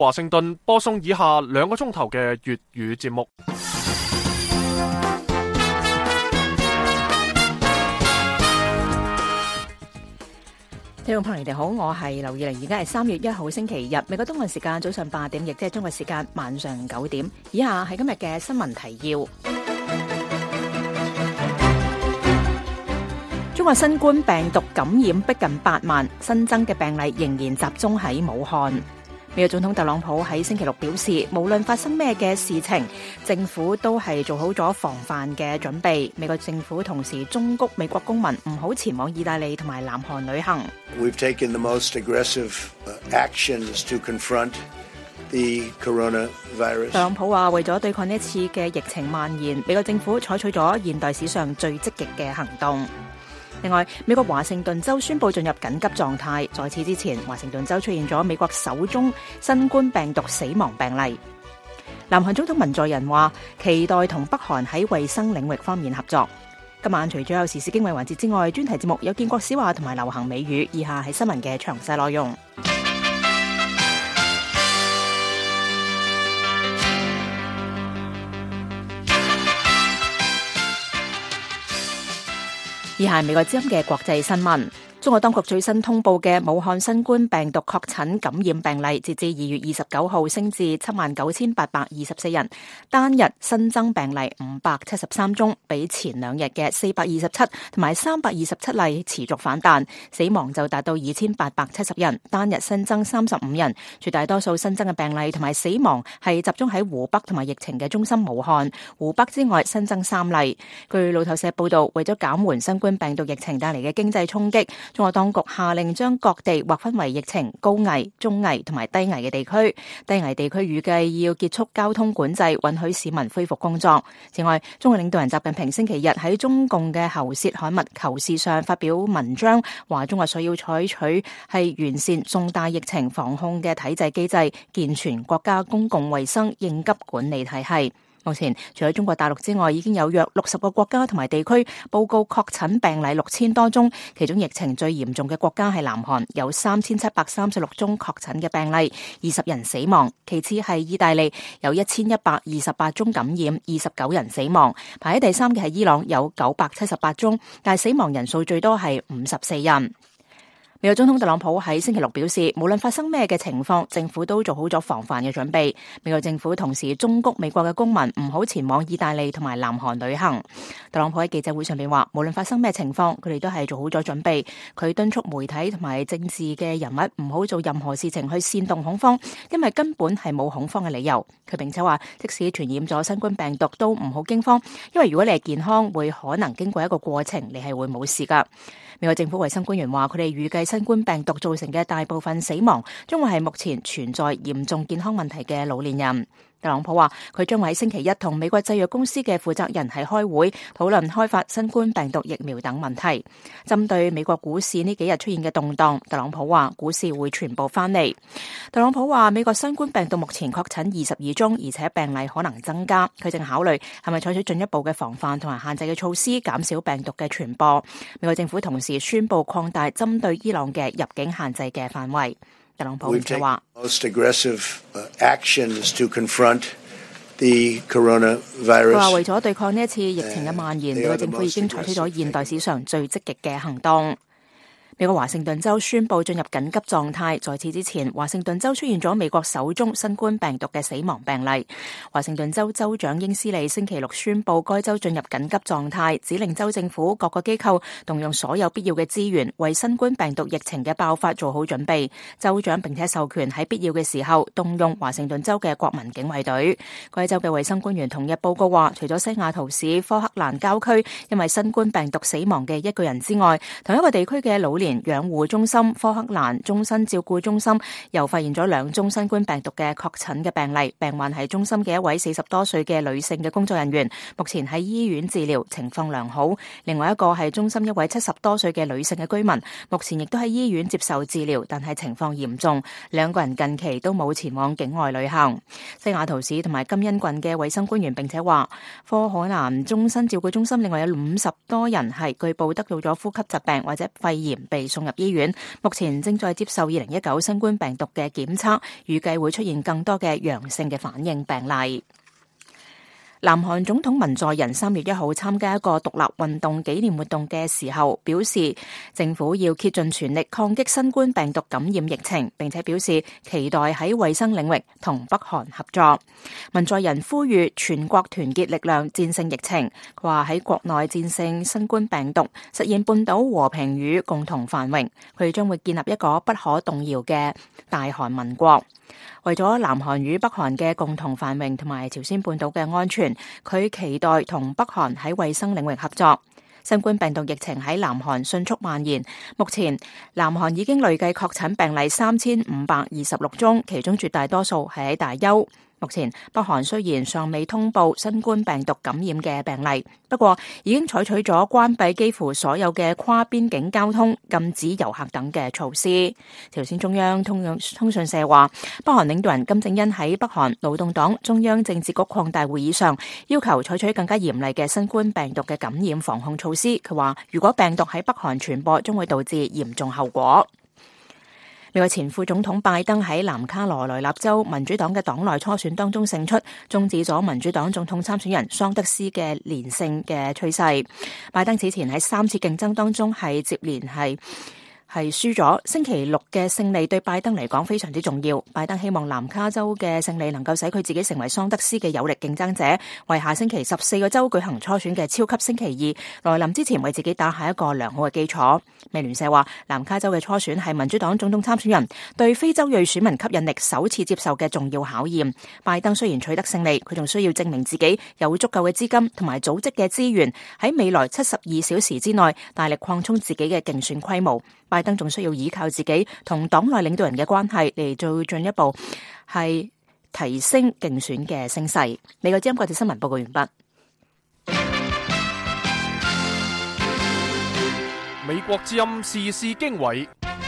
華盛頓播送以下2個鐘頭嘅粵語節目。 聽眾朋友你哋好，我係劉以玲，而家係3月1號星期日，美國東岸時間早上8點，亦即係中國時間晚上9點。以下係今日嘅新聞提要。中國新冠病毒感染逼近8萬，新增嘅病例仍然集中喺武漢。美國總統特朗普喺星期六表示，無論發生咩嘅事情，政府都係做好咗防範嘅準備。美國政府同時忠告美國公民唔好前往意大利同埋南韓旅行。 We've taken the most aggressive actions to confront the coronavirus. 特朗普話，為咗對抗呢一次嘅疫情蔓延，美國政府採取咗現代史上最積極嘅行動。另外，美國華盛頓州宣布進入緊急狀態。在此之前，華盛頓州出現咗美國首宗新冠病毒死亡病例。南韓總統文在寅話，期待同北韓喺衛生領域方面合作。今晚除咗有時事經緯環節之外，專題節目有建國史話同埋流行美語。以下係新聞嘅詳細內容。以下係美國之音嘅國際新聞。中國當局最新通報嘅武漢新冠病毒確診感染病例，截至2月29號升至79,824人，單日新增病例573宗，比前2日嘅427同埋327例持續反彈，死亡就達到2,870人，單日新增35人，絕大多數新增嘅病例同埋死亡係集中喺湖北同埋疫情嘅中心武漢，湖北之外新增3例。據路透社報道，為咗減緩新冠病毒疫情帶嚟嘅經濟衝擊，中國當局下令將各地劃分為疫情高危、中危同埋低危嘅地區。低危地區預計要結束交通管制，允許市民恢復工作。此外，中國領導人習近平星期日喺中共嘅喉舌刊物《求是》上發表文章，話中國需要採取係完善重大疫情防控嘅體制機制，健全國家公共衛生應急管理體系。目前，除咗中國大陸之外，已經有約60個國家同埋地區報告確診病例6000多宗，其中疫情最嚴重嘅國家係南韓，有3736宗確診嘅病例，20人死亡。其次係意大利，有1128宗感染，29人死亡。排喺第3嘅係伊朗，有978宗，但係死亡人數最多係54人。美國總統特朗普喺星期六表示，無論發生咩嘅情況，政府都做好咗防範嘅準備。美國政府同時忠告美國嘅公民唔好前往意大利同埋南韓旅行。特朗普喺記者會上邊話，無論發生咩情況，佢哋都係做好咗準備。佢敦促媒體同埋政治嘅人物唔好做任何事情去煽動恐慌，因為根本係冇恐慌嘅理由。佢並且話，即使傳染咗新冠病毒都唔好驚慌，因為如果你係健康，會可能經過一個過程，你係會冇事噶。美國政府衛生官員話，佢哋預計新冠病毒造成嘅大部分死亡將會係目前存在嚴重健康問題嘅老年人。特朗普話，佢將會喺星期一同美國製藥公司嘅負責人係開會，討論開發新冠病毒疫苗等問題。針對美國股市呢幾日出現嘅動盪，特朗普話股市會全部翻嚟。特朗普話，美國新冠病毒目前確診22宗，而且病例可能增加。佢正考慮係咪採取進一步嘅防範同埋限制嘅措施，減少病毒嘅傳播。美國政府同時宣布擴大針對伊朗嘅入境限制嘅範圍。特朗普就話 ：most aggressive actions to confront the coronavirus。 佢話為咗對抗呢一次疫情嘅蔓延，美國政府已經採取咗現代史上最積極嘅行動。美國華盛頓州宣布進入緊急狀態。在此之前，華盛頓州出現咗美國首宗新冠病毒嘅死亡病例。華盛頓州州長英斯利星期六宣布該州進入緊急狀態，指令州政府各個機構動用所有必要嘅資源，為新冠病毒疫情嘅爆發做好準備。州長並且授權喺必要嘅時候動用華盛頓州嘅國民警衛隊。該州嘅衛生官員同日報告話，除咗西雅圖市科克蘭郊區因為新冠病毒死亡嘅1個人之外，同一個地區嘅老年養護中心科克蘭終身照顧中心又發現咗2宗新冠病毒嘅確診嘅病例，病患係中心嘅一位40多歲嘅女性嘅工作人員，目前喺醫院治療，情況良好。另外一個係中心一位70多歲嘅女性嘅居民，目前亦都喺醫院接受治療，但係情況嚴重。2個人近期都冇前往境外旅行。西雅圖市同埋金恩郡嘅衛生官員並且話，科克蘭終身照顧中心另外有50多人係據報得到咗呼吸疾病或者肺炎被送入醫院，目前正在接受2019新冠病毒嘅檢測，預計會出現更多嘅陽性嘅反應病例。南韓總統文在寅3月1號參加一個獨立運動紀念活動嘅時候，表示政府要竭盡全力抗擊新冠病毒感染疫情，並且表示期待喺衛生領域同北韓合作。文在寅呼籲全國團結力量戰勝疫情，佢話喺國內戰勝新冠病毒，實現半島和平與共同繁榮，佢將會建立一個不可動搖嘅大韓民國。為咗南韓與北韓嘅共同繁榮同埋朝鮮半島嘅安全，佢期待同北韓喺衛生領域合作。新冠病毒疫情喺南韓迅速蔓延，目前南韓已經累計確診病例3526宗，其中絕大多數係喺大邱。目前北韓雖然尚未通報新冠病毒感染嘅病例，不過已經採取咗關閉幾乎所有嘅跨邊境交通、禁止遊客等嘅措施。朝鮮中央通訊社話，北韓領導人金正恩喺北韓勞動黨中央政治局擴大會議上要求採取更加嚴厲嘅新冠病毒嘅感染防控措施。佢話，如果病毒喺北韓傳播，將會導致嚴重後果。美國前副總統拜登喺南卡羅來納州民主黨嘅黨內初選當中勝出，終止咗民主黨總統參選人桑德斯嘅連勝嘅趨勢。拜登此前喺3次競爭當中係接連係輸咗，星期六嘅勝利對拜登嚟講非常之重要。拜登希望南卡州嘅勝利能夠使佢自己成為桑德斯嘅有力競爭者，為下星期14個州舉行初選嘅超級星期二來臨之前為自己打下一個良好嘅基礎。美聯社話，南卡州嘅初選係民主黨總統參選人對非洲裔選民吸引力首次接受嘅重要考驗。拜登雖然取得勝利，佢仲需要證明自己有足夠嘅資金同埋組織嘅資源，喺未來72小時之內大力擴充自己嘅競選規模。拜登仲需要依靠自己同黨內領導人嘅關係嚟做進一步係提升競選嘅聲勢。美國之音國際新聞報告完畢。 美國之音時事經緯，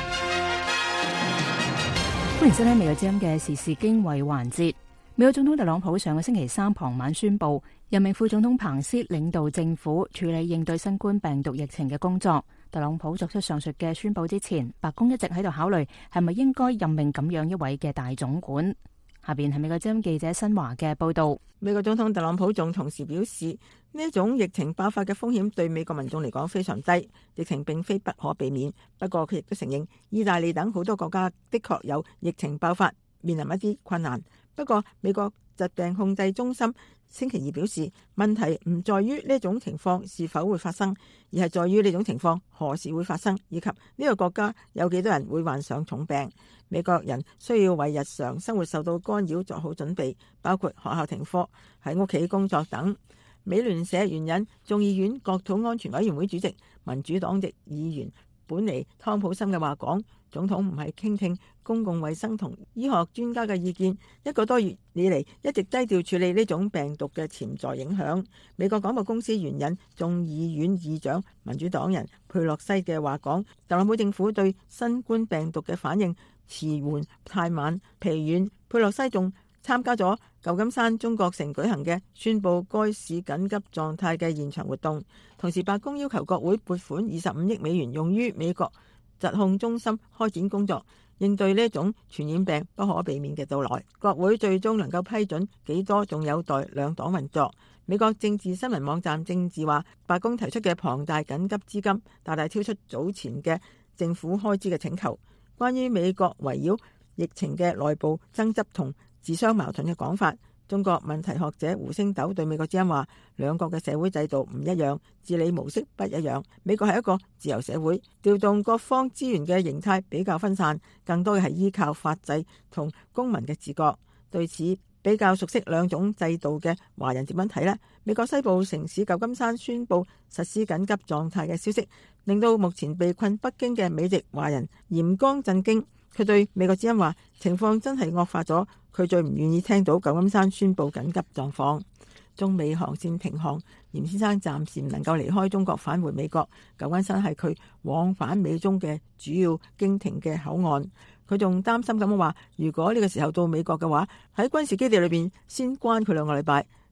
歡迎收聽美國之音嘅時事經緯環節。美國總統特朗普上個星期三傍晚宣布，任命副總統彭斯領導政府處理應對新冠病毒疫情嘅工作。特朗普作出上述嘅宣布之前，白宮一直喺度考慮係咪應該任命咁樣一位嘅大總管。下邊係美國之音記者新華嘅報道。 美國總統特朗普仲同時表示，呢一種疫情爆發嘅風險對美國民眾嚟講非常低，疫情並非不可避免。不過佢亦都承認，意大利等好多國家的確有疫情爆發，面臨一啲困難。不過美國疾病控制中心星期二表示，問題唔在於呢種情況是否會發生，而係在於呢種情況何時會發生，以及呢個國家有幾多人會患上重病。美國人需要為日常生活受到干擾做好準備，包括學校停課、喺屋企工作等。美聯社援引眾議院國土安全委員會主席民主黨籍議員本尼湯普森嘅話講，總統唔係傾聽公共衛生同醫學專家嘅意見，一個多月以嚟一直低調處理呢種病毒嘅潛在影響。美國廣播公司援引眾議院議長民主黨人佩洛西嘅話講，特朗普政府對新冠病毒嘅反應遲緩、太慢、疲軟。佩洛西仲參加咗舊金山中國城舉行嘅宣布該市緊急狀態嘅現場活動，同時白宮要求國會撥款25億美元用於美國疾控中心開展工作，應對呢種傳染病不可避免嘅到來。國會最終能夠批准幾多，仲有待兩黨運作。美國政治新聞網站政治話，白宮提出嘅龐大緊急資金大大超出早前嘅政府開支嘅請求。關於美國圍繞疫情嘅內部爭執同自相矛盾嘅講法，中國問題學者胡星斗對美國之音話，兩國嘅社會制度唔一樣，治理模式不一樣。美國係一個自由社會，調動各方資源嘅形態比較分散，更多嘅係依靠法制同公民嘅自覺。對此比較熟悉兩種制度嘅華人點樣睇呢？美國西部城市舊金山宣布實施緊急狀態嘅消息，令到目前被困北京嘅美籍華人嚴剛震驚。佢對美國之音話，情況真係惡化咗，佢最唔願意聽到舊金山宣布緊急狀況。中美航線停航，嚴先生暫時唔能夠離開中國返回美國。舊金山係佢往返美中嘅主要經停嘅口岸。佢仲擔心咁話，如果呢個時候到美國嘅話，喺軍事基地裏邊先關佢2個禮拜，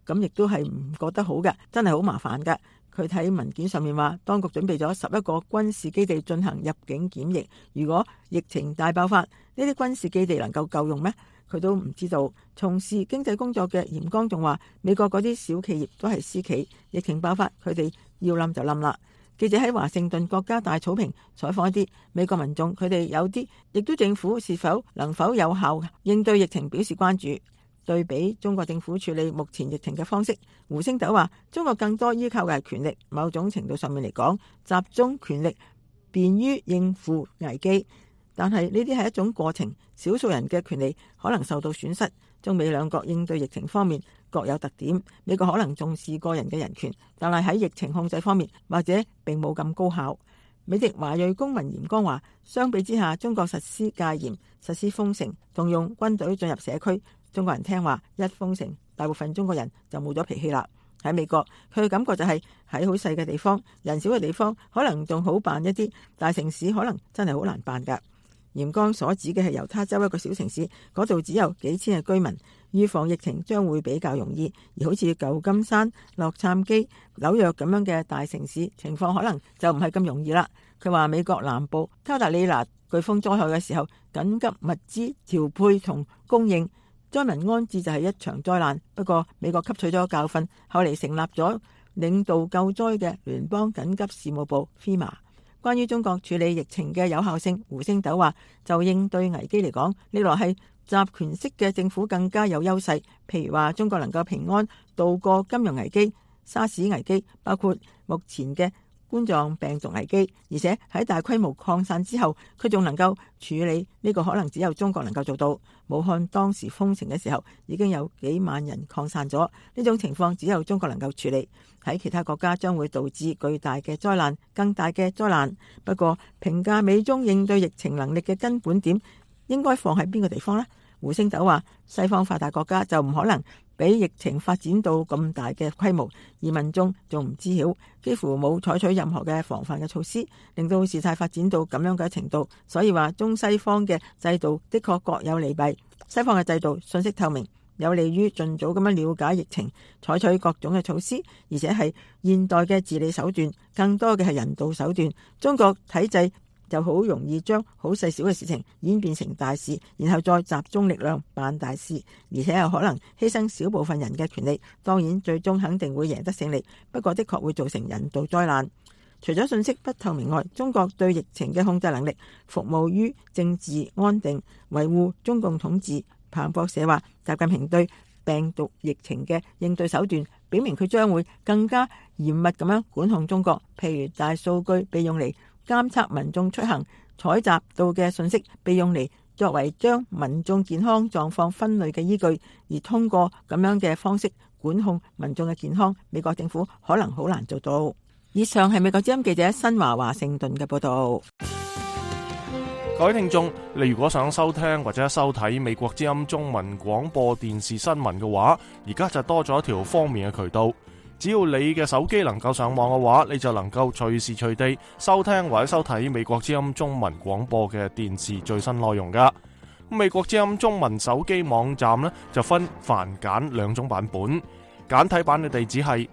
咁亦都係唔覺得好嘅，真係好麻煩嘅。佢睇文件上面話，當局準備咗11個軍事基地進行入境檢疫。如果疫情大爆發，呢啲軍事基地能夠夠用咩？佢都唔知道。從事經濟工作嘅嚴剛仲話，美國嗰啲小企業都係私企，疫情爆發，佢哋要冧就冧啦。記者喺華盛頓國家大草坪採訪一啲美國民眾，佢哋有啲亦都政府能否有效應對疫情表示關注。對比中國政府處理目前疫情嘅方式，胡星斗話中國更多依靠嘅係權力，某種程度上面嚟講，集中權力便於應付危機，但係呢啲係一種過程，少數人嘅權利可能受到損失。中美兩國應對疫情方面各有特點，美國可能重視個人嘅人權，但係喺疫情控制方面或者並冇咁高效。美籍華裔公民嚴剛話，相比之下，中國實施戒嚴、實施封城，動用軍隊進入社區，中國人聽話，一封城，大部分中國人就冇咗脾氣啦。喺美國，佢嘅感覺就係喺好細嘅地方、人少嘅地方，可能仲好辦一啲，大城市可能真係好難辦㗎。嚴剛所指嘅係猶他州一個小城市，嗰度只有幾千嘅居民，預防疫情將會比較容易。而好似舊金山、洛杉磯、紐約咁樣嘅大城市，情況可能就唔係咁容易啦。佢話美國南部卡達里娜颶風災害嘅時候，緊急物資調配同供應，災民安置就係一場災難。不過美國吸取咗教訓，後嚟成立咗領導救災嘅聯邦緊急事務部 FEMA。關於中國處理疫情嘅有效性，胡星斗話就應對危機嚟講，歷來係集權式嘅政府更加有優勢。譬如話中國能夠平安度過金融危機、沙士危機，包括目前嘅冠狀病毒危機，而且喺大規模擴散之後，佢仲能夠處理呢個可能只有中國能夠做到。武漢當時封城嘅時候，已經有幾萬人擴散咗，呢種情況只有中國能夠處理。喺其他國家將會導致巨大嘅災難，更大嘅災難。不過評價美中應對疫情能力嘅根本點應該放喺邊個地方呢？胡星斗話西方發達國家就唔可能俾疫情發展到咁大嘅規模，而民眾仲唔知曉，幾乎冇採取任何嘅防範嘅措施，令到事態發展到咁樣嘅程度。所以話中西方嘅制度的確各有利弊。西方嘅制度信息透明，有利於盡早咁樣了解疫情，採取各種嘅措施，而且係現代嘅治理手段，更多嘅係人道手段。中國體制就好容易將好細小嘅事情演變成大事，然後再集中力量辦大事，而且有可能犧牲少部分人嘅權利。當然最終肯定會贏得勝利，不過的確會造成人道災難。除咗信息不透明外，中國對疫情嘅控制能力服務於政治安定，維護中共統治。彭博社話，習近平對病毒疫情嘅應對手段，表明佢將會更加嚴密咁樣管控中國。譬如大數據被用嚟監測民眾出行，採集到嘅信息被用嚟作為將民眾健康狀況分類嘅依據，而通過咁樣嘅方式管控民眾嘅健康，美國政府可能好難做到。以上係美國之音記者新華盛頓嘅報道。 各位聽眾，你如果想收聽或者收睇美國之音中文廣播電視新聞嘅話，而家就多咗一條方便嘅渠道。只要你嘅手機能夠上網嘅話，你就能夠隨時隨地收聽或者收睇美國之音中文廣播嘅電視最新內容噶。美國之音中文手機網站呢，就分繁簡兩種版本，簡體版嘅地址係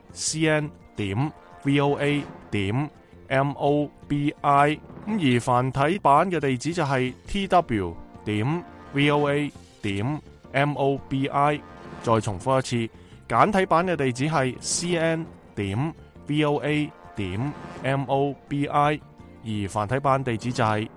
cn.voa.mobi， 而繁體版嘅地址就係 tw.voa.mobi。 再重複一次，簡體版嘅地址係 cn.voa.mobi， 而繁體版地址就係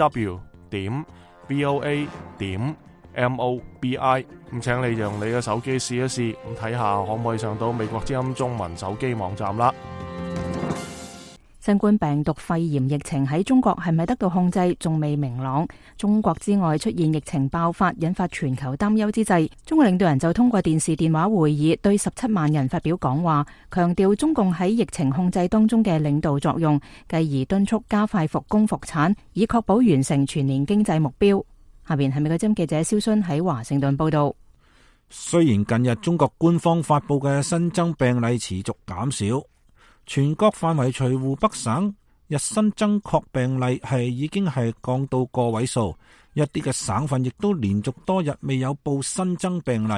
tw.voa.mobi。 咁請你用你嘅手機試一試，咁睇下可唔可以上到美國之音中文手機網站啦。 新冠病毒肺炎疫情喺中國係咪得到控制，仲未明朗。中國之外出現疫情爆發，引發全球擔憂之際，中國領導人就通過電視電話會議對17萬人發表講話，強調中共喺疫情控制當中嘅領導作用，繼而敦促加快復工復產，以確保完成全年經濟目標。下邊係美國之音記者蕭순喺華盛頓報道。 雖然近日中國官方發佈嘅新增病例持續減少，全國範圍除湖北省日新增確病例已經降到個位數，一啲嘅省份亦都連續多日未有報新增病例。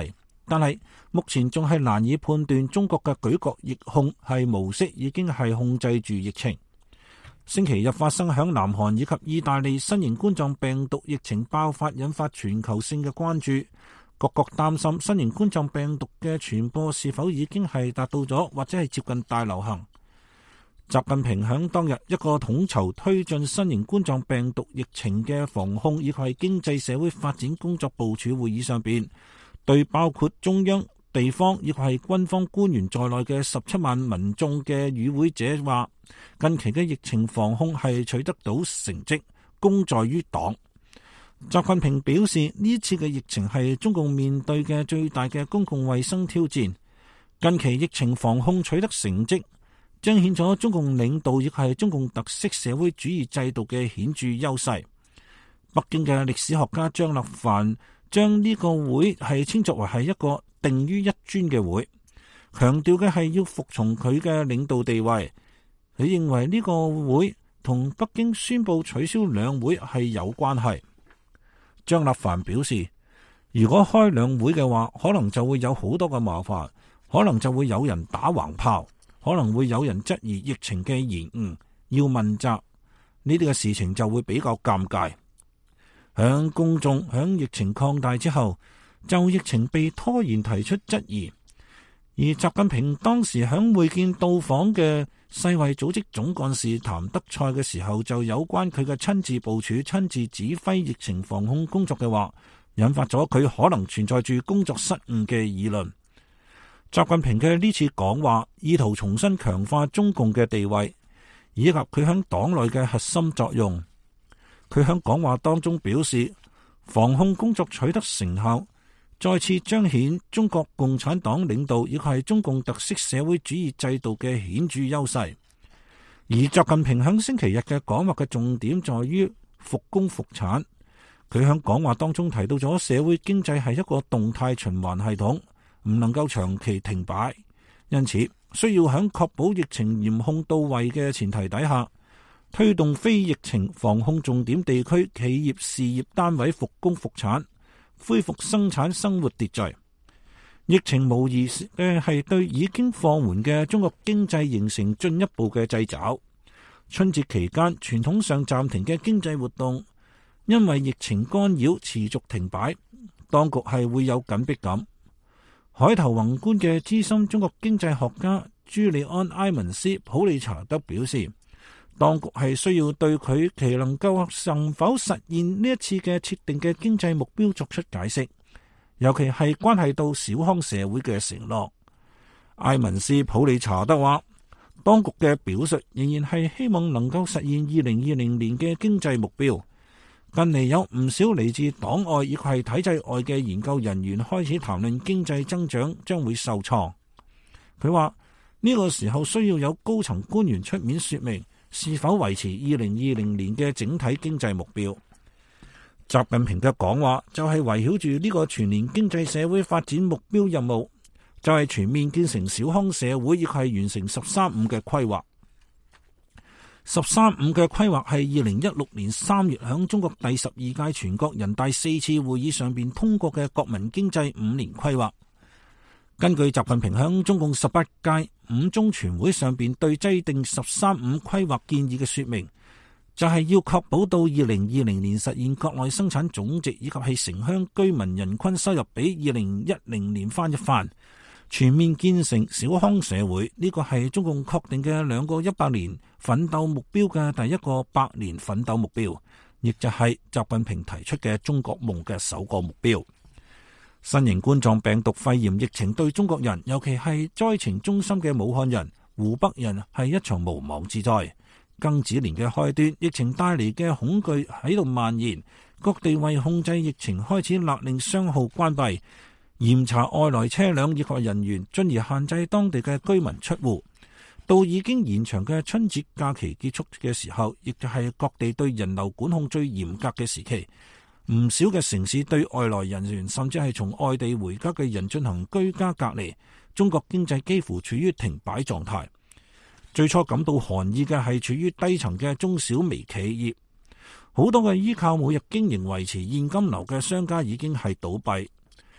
但係目前仲係難以判斷中國嘅舉國疫控係模式已經係控制住疫情。星期日發生響南韓以及意大利新型冠狀病毒疫情爆發，引發全球性嘅關注。各國擔心新型冠狀病毒嘅傳播是否已經係達到咗或者係接近大流行。習近平響當日一個統籌推進新型冠狀病毒疫情嘅防控以及係經濟社會發展工作部署會議上邊，對包括中央、地方以及係軍方官員在內嘅17萬民眾嘅與會者話，近期嘅疫情防控係取得到成績，功在於黨。習近平表示，呢次嘅疫情係中共面對嘅最大嘅公共衛生挑戰。近期疫情防控取得成績，彰顯咗中共領導亦係中共特色社會主義制度嘅顯著優勢。北京嘅歷史學家張立凡將呢個會係稱作為係一個定於一尊嘅會，強調嘅係要服從佢嘅領導地位。佢認為呢個會同北京宣布取消兩會係有關係。張立凡表示，如果開兩會嘅話，可能就會有好多嘅麻煩，可能就會有人打橫炮，可能會有人質疑疫情嘅延誤，要問責，呢啲嘅事情就會比較尷尬。響公眾響疫情擴大之後，就疫情被拖延提出質疑，而習近平當時響會見到訪嘅世衛組織總幹事譚德塞嘅時候，就有關佢嘅親自部署、親自指揮疫情防控工作嘅話，引發咗佢可能存在住工作失誤嘅議論。習近平嘅呢次講話，意圖重新強化中共嘅地位，以及佢響黨內嘅核心作用。佢響講話當中表示，防控工作取得成效，再次彰顯中國共產黨領導亦係中共特色社會主義制度嘅顯著優勢。而習近平響星期日嘅講話嘅重點在於復工復產。佢響講話當中提到咗社會經濟係一個動態循環系統，唔能夠長期停擺，因此需要響確保疫情嚴控到位嘅前提底下，推動非疫情防控重點地區企業事業單位復工復產，恢復生產生活秩序。疫情無疑係對已經放緩嘅中國經濟形成進一步嘅掣肘。春節期間傳統上暫停嘅經濟活動，因為疫情干擾持續停擺，當局係會有緊迫感。海頭宏觀嘅資深中國經濟學家朱利安·埃文斯·普利查德表示，當局係需要對佢其能夠能否實現呢一次嘅設定嘅經濟目標作出解釋，尤其係關係到小康社會嘅承諾。埃文斯·普利查德話，當局嘅表述仍然係希望能夠實現2020年嘅經濟目標。近嚟有唔少嚟自黨外亦係體制外嘅研究人員開始談論經濟增長將會受創。佢話呢個時候需要有高層官員出面說明是否維持2020年嘅整體經濟目標。習近平嘅講話就係圍繞住呢個全年經濟社會發展目標任務，就係全面建成小康社會，亦係完成13-5嘅規劃。13-5嘅規劃係2016年3月響中國第12屆全國人大4次會議上邊通過嘅國民經濟5年規劃。根據習近平響中共18屆五中全會上邊對制定13-5規劃建議嘅說明，就係要確保到2020年實現國內生產總值以及係城鄉居民人均收入比2010年翻一番，全面建成小康社會。呢個係中共確定嘅2個100年奮鬥目標嘅第一個100年奮鬥目標，亦就係習近平提出嘅中國夢嘅首個目標。新型冠狀病毒肺炎疫情對中國人，尤其係災情中心嘅武漢人、湖北人係一場無妄之災。庚子年嘅開端，疫情帶嚟嘅恐懼喺度蔓延，各地為控制疫情開始勒令商號關閉，嚴查外來車輛以及人員，進而限制當地嘅居民出戶。到已經延長嘅春節假期結束嘅時候，亦就係各地對人流管控最嚴格嘅時期。唔少嘅城市對外來人員甚至係從外地回家嘅人進行居家隔離。中國經濟幾乎處於停擺狀態。最初感到寒意嘅係處於低層嘅中小微企業，好多嘅依靠每日經營維持現金流嘅商家已經係倒閉。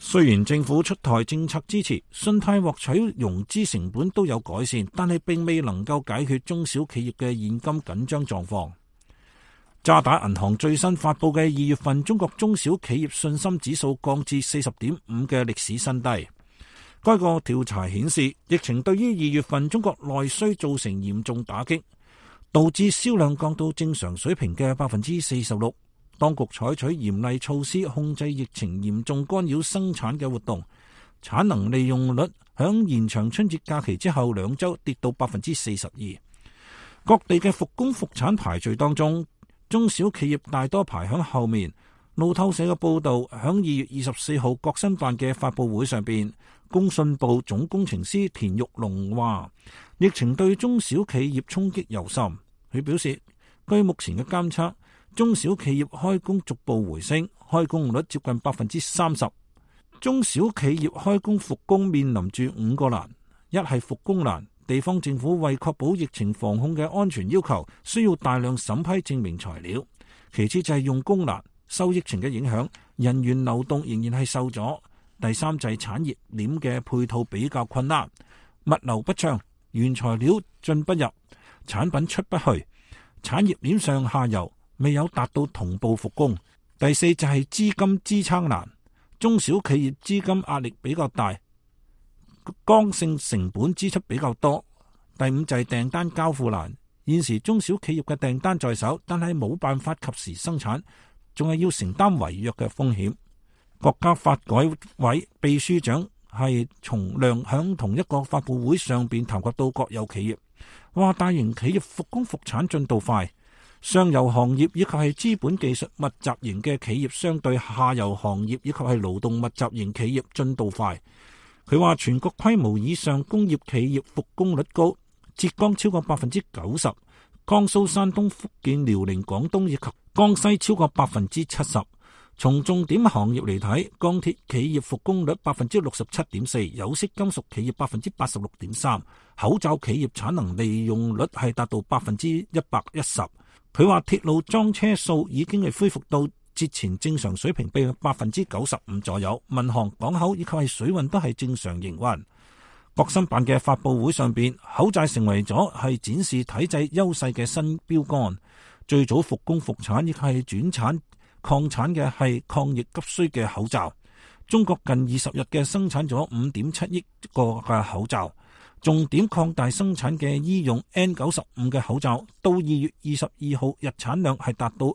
雖然政府出台政策支持，信貸獲取融資成本都有改善，但係並未能夠解決中小企業嘅現金緊張狀況。渣打銀行最新發佈嘅2月份中國中小企業信心指數降至 40.5 嘅歷史新低。該個調查顯示，疫情對於2月份中國內需造成嚴重打擊，導致銷量降到正常水平嘅 46%。當局採取嚴厲措施控制疫情嚴重干擾生產嘅活動，產能利用率響延長春節假期之後2週跌到 42%。各地嘅復工復產排序當中，中小企業大多排響後面。路透社嘅報道，響2月24號國新辦嘅發佈會上邊，工信部總工程師田玉龍話，疫情對中小企業衝擊尤深。佢表示，據目前嘅監測，中小企業開工逐步回升，開工率接近 30%。中小企業開工復工面臨住5個難，一係復工難，地方政府為確保疫情防控嘅安全要求，需要大量審批證明材料；其次就係用工難，受疫情嘅影響，人員流動仍然係受阻；第三就係產業鏈嘅配套比較困難，物流不暢，原材料進不入，產品出不去，產業鏈上下游未有達到同步復工。第四就係資金支撐難，中小企業資金壓力比較大，剛性成本支出比較多。第五就係訂單交付難，現時中小企業嘅訂單在手，但係冇辦法及時生產，仲係要承擔違約嘅風險。國家發改委秘書長係從良響同一個發佈會上邊談及到國有企業，話大型企業復工復產進度快，上游行業以及係資本技術密集型嘅企業相對下游行業以及係勞動密集型企業進度快。佢話全國規模以上工業企業復工率高，浙江超過 90%， 江蘇、山東、福建、遼寧、廣東以及江西超過 70%。從重點行業嚟睇，鋼鐵企業復工率 67.4%， 有色金屬企業 86.3%， 口罩企業產能利用率係達到 110%。佢話鐵路裝車數已經係恢復到節前正常水平，比 95% 左右。民航、港口以及係水運都係正常營運。國新辦嘅發佈會上邊，口罩成為咗係展示體制優勢嘅新標杆。最早復工復產亦係轉產擴產嘅係抗疫急需嘅口罩。中國近20日嘅生產咗 5.7 億個嘅口罩，重點擴大生產嘅醫用 N95 嘅口罩，到2月22號日產量係達到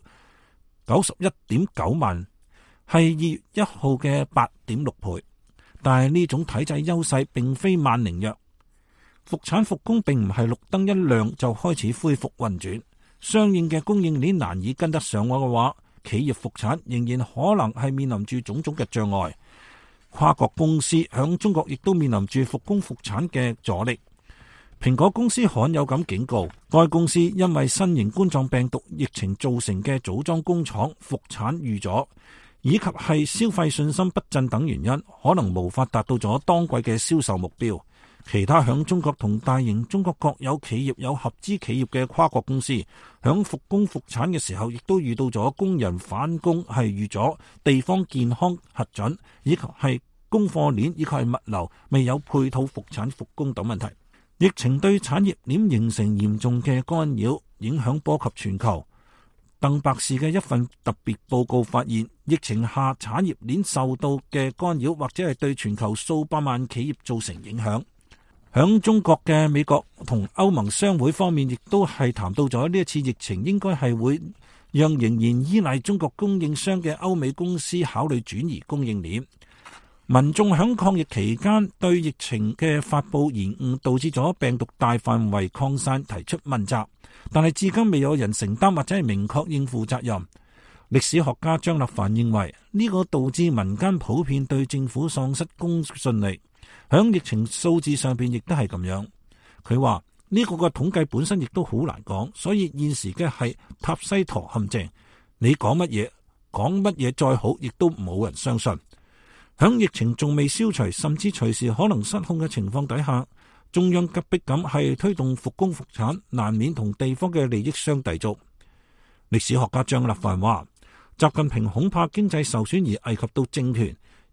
91.9 萬，係2月1號嘅 8.6 倍。但係呢種體制優勢並非萬靈藥，復產復工並唔係綠燈一亮就開始恢復運轉，相應嘅供應鏈難以跟得上我嘅話，企業復產仍然可能係面臨住種種嘅障礙。跨國公司響中國亦都面臨住復工復產嘅阻力。蘋果公司罕有咁警告，該公司因為新型冠狀病毒疫情造成嘅組裝工廠復產遇阻，以及係消費信心不振等原因，可能無法達到咗當季嘅銷售目標。其他響中國同大型中國國有企業有合資企業嘅跨國公司，響復工復產嘅時候，亦都遇到咗工人返工係遇咗地方健康核准，以及係供貨鏈以及係物流未有配套復產復工等問題。疫情對產業鏈形成嚴重嘅干擾，影響波及全球。鄧博士嘅一份特別報告發現，疫情下產業鏈受到嘅干擾，或者係對全球數百萬企業造成影響。響中國嘅美國同歐盟商會方面，亦都係談到咗呢一次疫情應該係會讓仍然依賴中國供應商嘅歐美公司考慮轉移供應鏈。民眾響抗疫期間對疫情嘅發佈延誤，導致咗病毒大範圍擴散，提出問責，但係至今未有人承擔或者係明確應負責任。歷史學家張立凡認為呢個導致民間普遍對政府喪失公信力。響疫情數字上邊亦都係咁樣。佢話呢個嘅統計本身亦都好難講，所以現時嘅係塔西佗陷阱。你講乜嘢再好，亦都冇人相信。響疫情仲未消除，甚至隨時可能失控嘅情況底下，中央急迫咁係推動復工復產，難免同地方嘅利益相抵觸。歷史學家張立凡話，習近平恐怕經濟受損而危及到政權，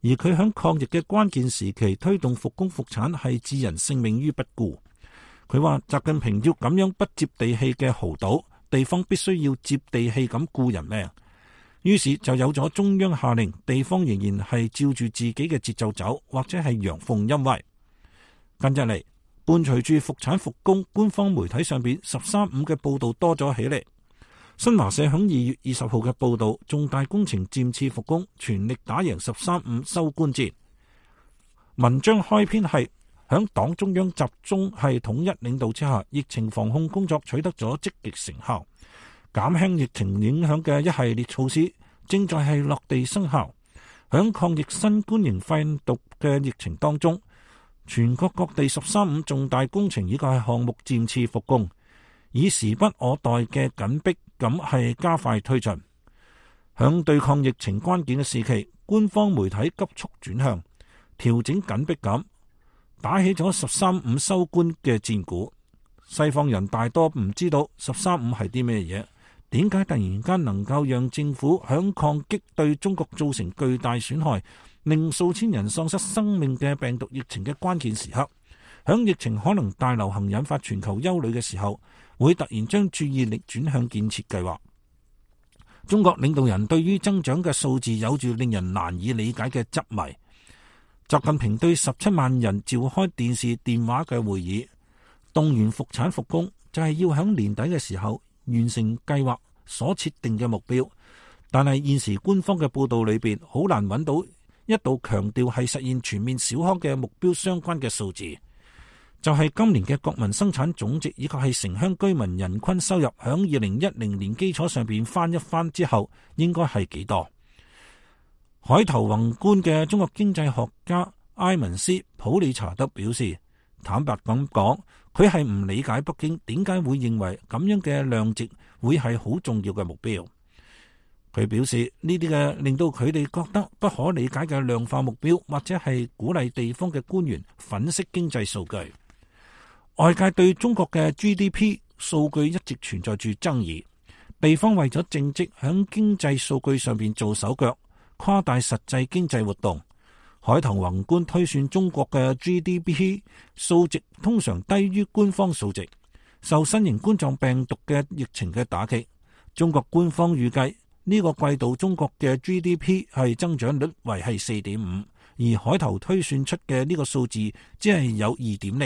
而佢喺抗疫嘅關鍵時期推動復工復產係置人性命於不顧。佢話習近平要咁樣不接地氣嘅豪賭，地方必須要接地氣咁顧人命。於是就有咗中央下令，地方仍然係照住自己嘅節奏走，或者係陽奉陰違。近日嚟，伴隨住復產復工，官方媒體上邊13.5嘅報道多咗起嚟。新華社響2月20號嘅報道，重大工程漸次復工，全力打贏13.5收官戰。文章開篇係響黨中央集中係統一領導之下，疫情防控工作取得咗積極成效，減輕疫情影響嘅一系列措施正在係落地生效。響抗疫新冠型肺炎毒嘅疫情當中，全國各地13.5重大工程以及係項目漸次復工，以時不我待嘅緊迫咁係加快推進。響對抗疫情關鍵嘅時期，官方媒體急速轉向，調整緊迫感，打起咗13.5收官嘅戰鼓。西方人大多唔知道13.5係啲咩嘢，點解突然間能夠讓政府響抗擊對中國造成巨大損害，令數千人喪失生命嘅病毒疫情嘅關鍵時刻，響疫情可能大流行引發全球憂慮嘅時候，會突然將注意力轉向建設計劃。中國領導人對於增長嘅數字有住令人難以理解嘅執迷。習近平對17萬人召開電視電話嘅會議，動員復產復工，就係要響年底嘅時候完成計劃所設定嘅目標。但係現時官方嘅報道裏邊好難揾到一度強調係實現全面小康嘅目標相關嘅數字。就係今年嘅國民生產總值以及係城鄉居民人均收入響2010年基礎上邊翻一番之後，應該係幾多？海頭宏觀嘅中國經濟學家埃文斯普理查德表示，坦白咁講，佢係唔理解北京點解會認為咁樣嘅量值會係好重要嘅目標。佢表示呢啲嘅令到佢哋覺得不可理解嘅量化目標，或者係鼓勵地方嘅官員粉飾經濟數據。外界對中國嘅 GDP 數據一直存在住爭議，地方為咗政績響經濟數據上邊做手腳，誇大實際經濟活動。海頭宏觀推算中國嘅 GDP 數值通常低於官方數值，受新型冠狀病毒嘅疫情嘅打擊。中國官方預計呢個季度中國嘅 GDP 係增長率為係 4.5， 而海頭推算出嘅呢個數字只係有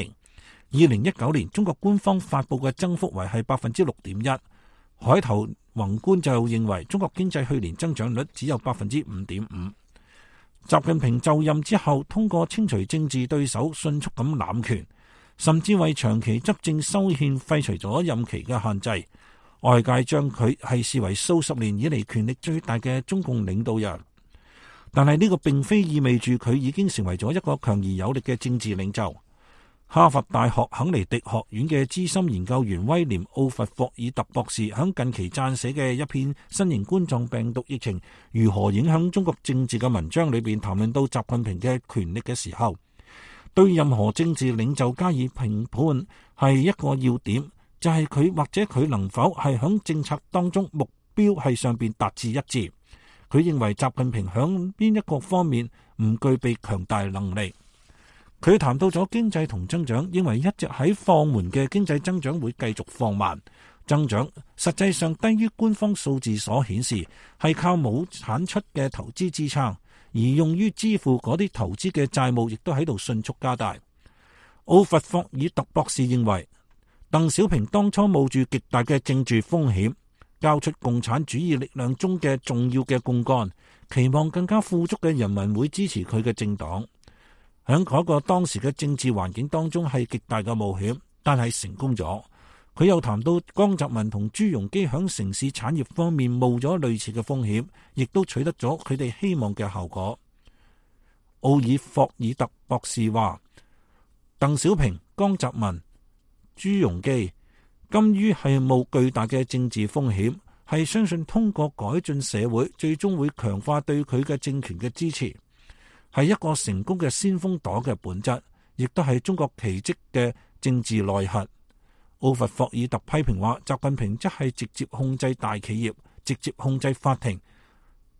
2.0。2019年中國官方發佈嘅增幅為係 6.1%， 海頭宏觀就認為中國經濟去年增長率只有 5.5%。 習近平就任之後，通過清除政治對手，迅速咁攬權，甚至為長期執政修憲廢除咗任期嘅限制。外界將佢係視為數十年以嚟權力最大嘅中共領導人，但係呢個並非意味住佢已經成為咗一個強而有力嘅政治領袖。哈佛大學肯尼迪學院嘅資深研究員威廉奧弗霍爾特博士喺近期撰寫嘅一篇新型冠狀病毒疫情如何影響中國政治嘅文章裏邊，談論到習近平嘅權力嘅時候，對任何政治領袖加以評判係一個要點，就係佢或者佢能否係響政策當中目標係上邊達至一致。佢認為習近平響邊一個方面唔具備強大能力。佢談到咗經濟同增長，認為一直喺放緩嘅經濟增長會繼續放慢，增長實際上低於官方數字所顯示，係靠冇產出嘅投資支撐，而用於支付嗰啲投資嘅債務亦都喺度迅速加大。奧弗霍爾特博士認為，鄧小平當初冒住極大嘅政治風險，交出共產主義力量中嘅重要嘅槓桿，期望更加富足嘅人民會支持佢嘅政黨。喺嗰個當時嘅政治環境當中係極大嘅冒險，但係成功咗。佢又談到江澤民同朱鎔基喺城市產業方面冒咗類似嘅風險，亦都取得咗佢哋希望嘅效果。奧爾霍爾特博士話，鄧小平、江澤民、朱鎔基甘於係冒巨大嘅政治風險，係相信通過改進社會，最終會強化對佢嘅政權嘅支持，係一個成功嘅先鋒黨嘅本質，亦都係中國奇蹟嘅政治內核。奧弗霍爾特批評話，習近平則係直接控制大企業，直接控制法庭，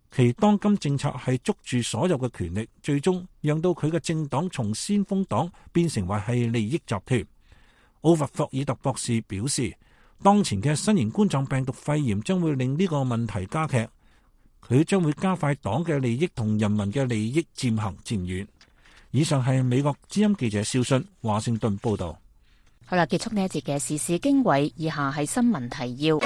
其當今政策係捉住所有嘅權力，最終讓到佢嘅政黨從先鋒黨變成為係利益集團。奧弗霍爾特博士表示，當前嘅新型冠狀病毒肺炎將會令呢個問題加劇，佢將會加快黨嘅利益同人民嘅利益漸行漸遠。以上係美國之音記者肖遜華盛頓報道。 好啦，結束呢一節嘅時事經緯，以下係新聞提要。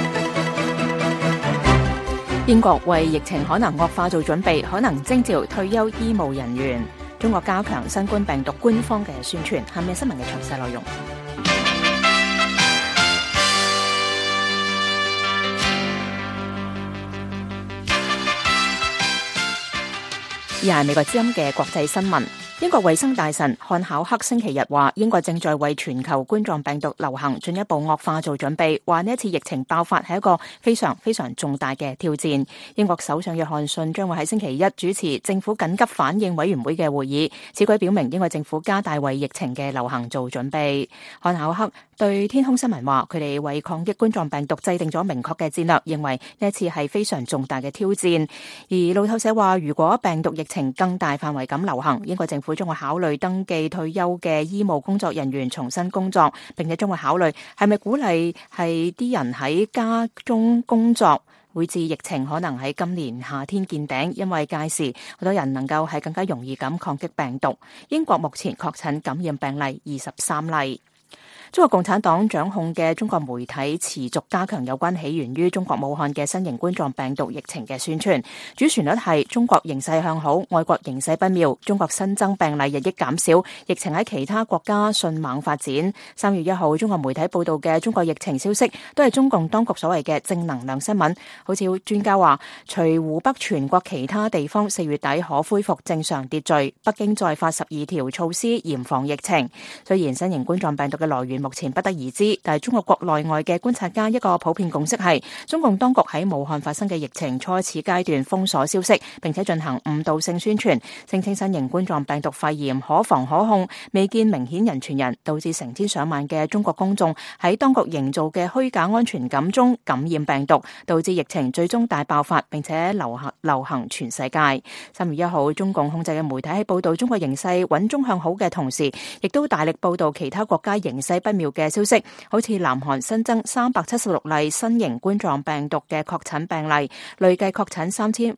英國為疫情可能惡化做準備，可能徵召退休醫務人員。中國加強新冠病毒官方嘅宣傳。下面新聞嘅詳細內容。以下係美國之音嘅國際新聞。英國衛生大臣漢考克星期日話，英國正在為全球冠狀病毒流行進一步惡化做準備，話呢一次疫情爆發係一個非常非常重大嘅挑戰。英國首相約翰遜將會喺星期一主持政府緊急反應委員會嘅會議，此舉表明英國政府加大為疫情嘅流行做準備。漢考克對天空新聞話，佢哋為抗擊冠狀病毒制定咗明確嘅戰略，認為呢一次係非常重大嘅挑戰。而路透社話，如果病毒疫情更大範圍咁流行，英國政府將會考慮登記退休嘅醫務工作人員重新工作，並且將會考慮係咪鼓勵係啲人喺家中工作，會致疫情可能喺今年夏天見頂，因為屆時好多人能夠係更加容易咁抗擊病毒。英國目前確診感染病例23例。中國共產黨掌控嘅中國媒體持續加強有關起源於中國武漢嘅新型冠狀病毒疫情嘅宣傳，主旋律係中國形勢向好，外國形勢不妙，中國新增病例日益減少，疫情喺其他國家迅猛發展。3月1號，中國媒體報道嘅中國疫情消息都係中共當局所謂嘅正能量新聞，好似專家話，除湖北全國其他地方4月底可恢復正常秩序，北京再發12條措施嚴防疫情。雖然新型冠狀病毒嘅來源目前不得而知，但係中國國內外嘅觀察家一個普遍共識係，中共當局喺武漢發生嘅疫情初始階段封鎖消息，並且進行誤導性宣傳，聲稱新型冠狀病毒肺炎可防可控，未見明顯人傳人，導致成千上萬嘅中國公眾喺當局營造嘅虛假安全感中感染病毒，導致疫情最終大爆發，並且流行全世界。3月1號，中共控制嘅媒體喺報道中國形勢穩中向好嘅同時，亦都大力報道其他國家形勢不妙嘅消息，好似南韓新增376例新型冠狀病毒嘅確診病例，累計確診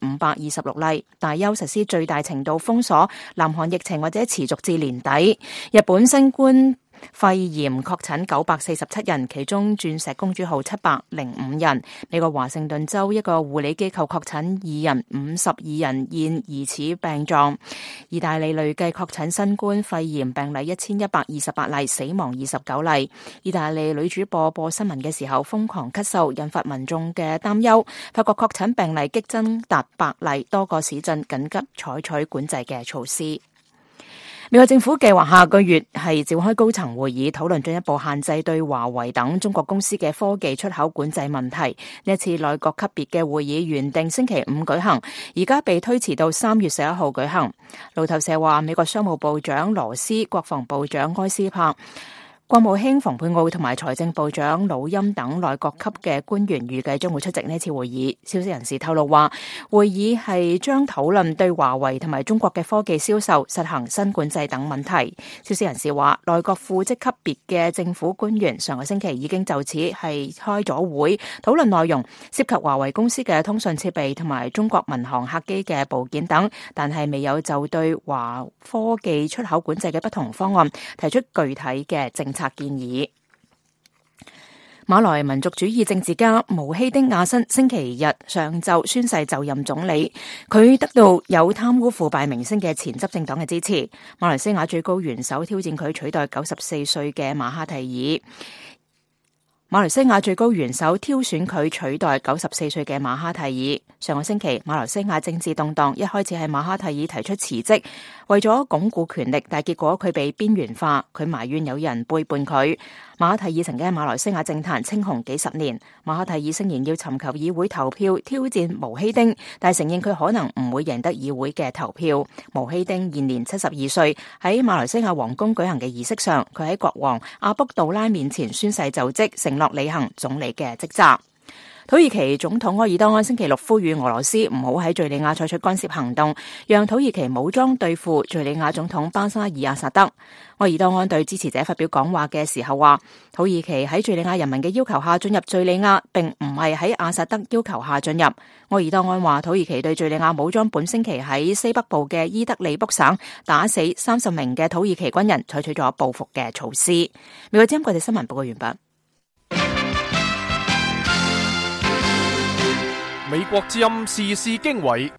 3526例。大邱實施最大程度封鎖，南韓疫情或者持續至年底。日本新冠肺炎確診947人，其中鑽石公主號705人。美國華盛頓州一個護理機構確診2人，52人現疑似病狀。意大利累計確診新冠肺炎病例1128例，死亡29例。意大利女主播播新聞嘅時候瘋狂咳嗽，引發民眾嘅擔憂。法國確診病例激增達100例，多個市鎮緊急採取管制嘅措施。美國政府計劃下個月係召開高層會議，討論進一步限制對華為等中國公司嘅科技出口管制問題。呢一次內閣級別嘅會議原定星期5舉行，而家被推遲到3月11號舉行。路透社話，美國商務部長羅斯、國防部長埃斯珀、國務卿蓬佩奧同埋財政部長魯欽等內閣級嘅官員預計將會出席呢次會議。消息人士透露話，會議係將討論對華為同埋中國嘅科技銷售實行新管制等問題。消息人士話，內閣副職級別嘅政府官員上個星期已經就此係開咗會，討論內容，涉及華為公司嘅通訊設備同埋中國民航客機嘅部件等，但係未有就對華科技出口管制嘅不同方案提出具體嘅政策建議。馬來民族主義政治家毛希丁亞辛星期日上晝宣誓就任總理，佢得到有貪污腐敗名聲嘅前執政黨嘅支持。馬來西亞最高元首挑戰佢取代94歲嘅馬哈蒂爾。馬來西亞最高元首挑選佢取代94歲嘅馬哈蒂爾。上個星期，馬來西亞政治動盪，一開始係馬哈蒂爾提出辭職，為咗鞏固權力，但結果佢被邊緣化，佢埋怨有人背叛佢。馬哈蒂爾曾經喺馬來西亞政壇稱雄幾十年。馬哈蒂爾聲言要尋求議會投票挑戰毛希丁，但承認佢可能唔會贏得議會嘅投票。毛希丁現年72歲，喺馬來西亞皇宮舉行嘅儀式上，佢喺國王阿卜杜拉面前宣誓就職，承諾履行總理嘅職責。 土耳其總統埃爾多安星期六呼籲俄羅斯唔好喺敘利亞採取干涉行動，讓土耳其武裝對付敘利亞總統巴沙爾阿薩德。埃爾多安對支持者發表講話嘅時候話，土耳其喺敘利亞人民嘅要求下進入敘利亞，並唔係喺阿薩德要求下進入。埃爾多安話，土耳其對敘利亞武裝本星期喺西北部嘅伊德利卜省打死30名嘅土耳其軍人，採取咗報復嘅措施。美國之音國際新聞報告完畢。 美國之音時事經緯，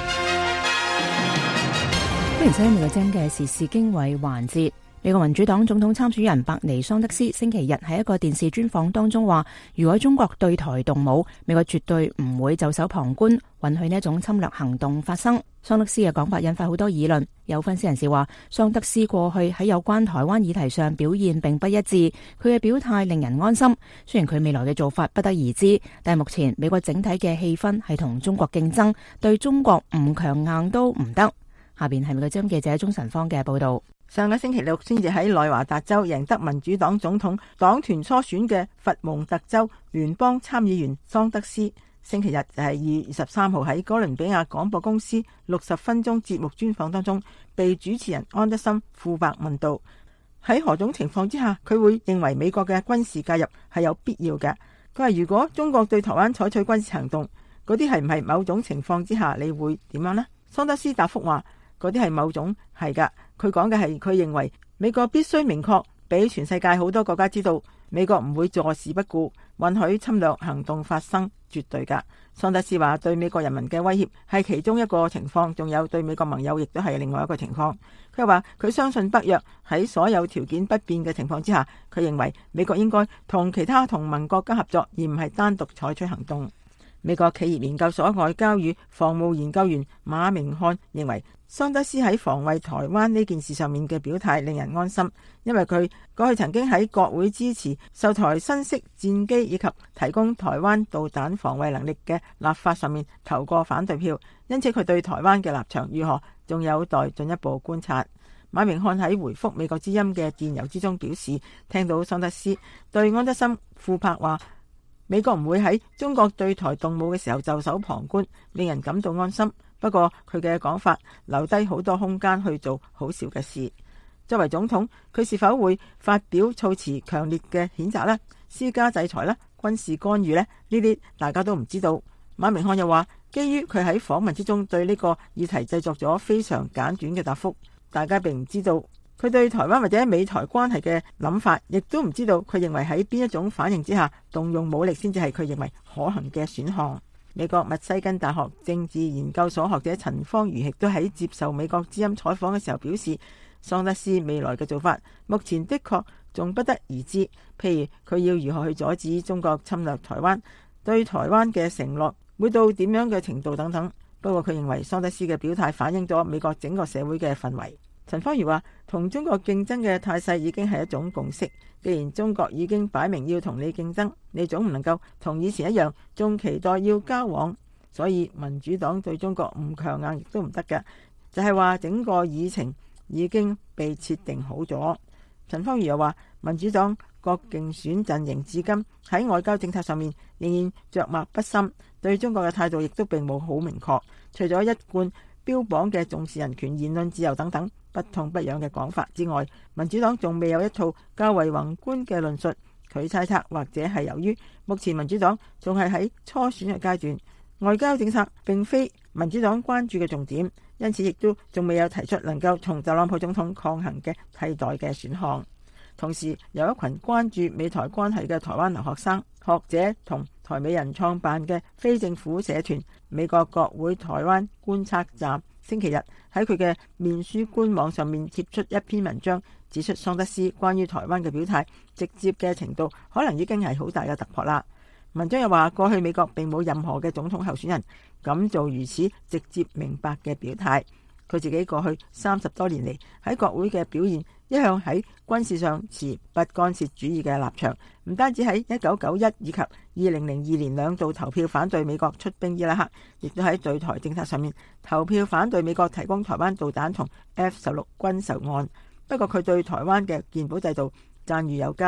歡迎收聽美國之音嘅時事經緯環節。美國民主黨總統參選人伯尼桑德斯星期日喺一個電視專訪當中話，如果中國對台動武，美國絕對唔會袖手旁觀，允許呢一種侵略行動發生。桑德斯嘅講法引發好多議論，有分析人士話，桑德斯過去喺有關台灣議題上表現並不一致，佢嘅表態令人安心。雖然佢未來嘅做法不得而知，但係目前美國整體嘅氣氛係同中國競爭，對中國唔強硬都唔得。下邊係美國之音記者鍾晨芳嘅報道。 上個星期六先至喺內華達州贏得民主黨總統黨團初選嘅佛蒙特州聯邦參議員桑德斯，星期日就係2月23號喺哥倫比亞廣播公司60分鐘節目專訪當中，被主持人安德森庫伯問到喺何種情況之下佢會認為美國嘅軍事介入係有必要嘅。佢話如果中國對台灣採取軍事行動，嗰啲係唔係某種情況之下你會點樣呢？桑德斯答覆話嗰啲係某種係㗎。佢講嘅係佢認為美國必須明確俾全世界好多國家知道，美國唔會坐視不顧，允許侵略行動發生，絕對㗎。桑德斯話對美國人民嘅威脅係其中一個情況，仲有對美國盟友亦都係另外一個情況。佢話佢相信北約喺所有條件不變嘅情況之下，佢認為美國應該同其他同盟國家合作，而唔係單獨採取行動。美國企業研究所外交與防務研究員馬明漢認為，桑德斯喺防衛台灣呢件事上面嘅表態令人安心，因為佢過去曾經喺國會支持售台新式戰機以及提供台灣導彈防衛能力嘅立法上面投過反對票，因此佢對台灣嘅立場如何仲有待進一步觀察。馬明漢喺回覆美國之音嘅電郵之中表示，聽到桑德斯對安德森庫珀話美國唔會喺中國對台動武嘅時候袖手旁觀，令人感到安心。不過佢嘅講法留低好多空間去做好笑嘅事。作為總統，佢是否會發表措辭強烈嘅譴責呢？施加制裁呢？軍事干預呢？呢啲大家都唔知道。馬明漢又話，基於佢喺訪問之中對呢個議題製作咗非常簡短嘅答覆，大家並唔知道佢對台灣或者美台關係嘅諗法，亦都唔知道佢認為喺邊一種反應之下動用武力先至係佢認為可行嘅選項。美國密西根大學政治研究所學者陳方瑜亦都喺接受美國之音採訪嘅時候表示，桑德斯未來嘅做法目前的確仲不得而知，譬如佢要如何去阻止中國侵略台灣，對台灣嘅承諾會到點樣嘅程度等等。不過佢認為桑德斯嘅表態反映咗美國整個社會嘅氛圍。陳方瑜話，同中國競爭嘅態勢已經係一種共識，既然中國已經擺明要同你競爭，你總唔能夠同以前一樣仲期待要交往，所以民主黨對中國唔強硬亦都唔得嘅，就係話整個議程已經被設定好咗。陳方瑜又話，民主黨各競選陣營至今喺外交政策上面仍然着墨不深，對中國嘅態度亦都並冇好明確，除咗一貫標榜嘅重視人權、言論自由等等不痛不癢嘅講法之外，民主黨仲未有一套較為宏觀嘅論述。佢猜測或者係由於目前民主黨仲係喺初選嘅階段，外交政策並非民主黨關注嘅重點，因此亦都仲未有提出能夠同特朗普總統抗衡嘅替代嘅選項。同時有一群關注美台關係嘅台灣留學生、學者同台美人創辦嘅非政府社團美國國會台灣觀察站，星期日喺佢嘅面書官網上面貼出一篇文章，指出桑德斯關於台灣嘅表態直接嘅程度可能已經係好大嘅突破啦。文章又話，過去美國並冇任何嘅總統候選人敢做如此直接明白嘅表態。佢自己過去30多年嚟喺國會嘅表現，一向喺軍事上持不干涉主義嘅立場，唔單止喺1991以及2002年兩度投票反對美國出兵伊拉克，亦都喺對台政策上面投票反對美國提供台灣導彈同 F-16軍售案。不過佢對台灣嘅健保制度讚譽有加，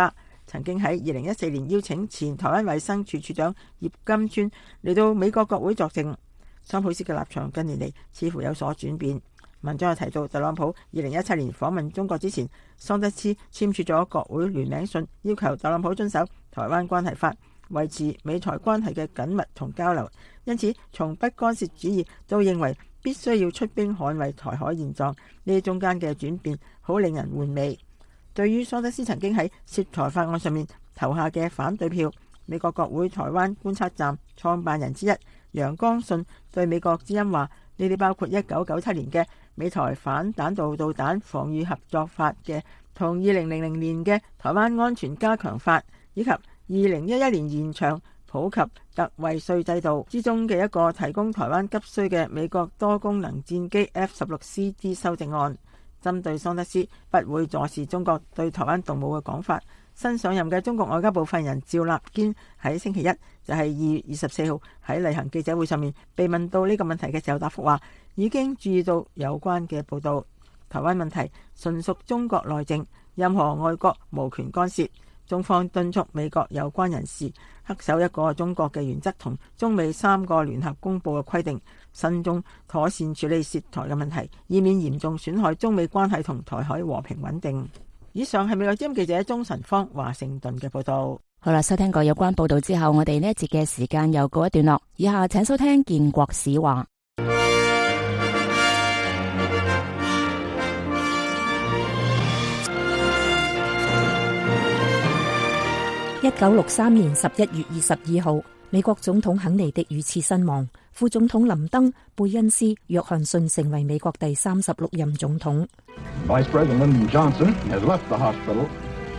曾經喺2014年邀請前台灣衛生署署長葉金川嚟到美國國會作證。桑普斯嘅立場近年嚟似乎有所轉變。文章又提到，特朗普2017年訪問中國之前，桑德斯簽署咗國會聯名信，要求特朗普遵守台灣關係法，維持美台關係嘅緊密同交流。因此，從不干涉主義到認為必須要出兵捍衛台海現狀，呢中間嘅轉變好令人玩味。對於桑德斯曾經喺涉台法案上面投下嘅反對票，美國國會台灣觀察站創辦人之一楊光信對美國之音話：呢啲包括1997年嘅美台反彈道導彈防禦合作法嘅，同2000年嘅台灣安全加強法，以及2011年延長普及特惠稅制度之中嘅一個提供台灣急需嘅美國多功能戰機 F-16C 之修正案。針對桑德斯不會坐視中國對台灣動武嘅講法，新上任嘅中國外交部發言人趙立堅喺星期一，就係2月24號喺例行記者會上面被問到呢個問題嘅時候，答覆話已經注意到有關嘅報道，台灣問題純屬中國內政，任何外國無權干涉。中方敦促美國有關人士恪守一個中國嘅原則同中美3個聯合公報嘅規定，慎重妥善處理涉台嘅問題，以免嚴重損害中美關係同台海和平穩定。以上係美國之音記者鍾晨芳華盛頓嘅報道。 好啦，收聽過有關報道之後，我哋呢一節嘅時間又告一段落。以下請收聽建國史話。1963年11月22號，美國總統肯尼迪遇刺身亡，副總統林登、貝恩斯、約翰遜成為美國第36任總統。 Vice President Lyndon Johnson has left the hospital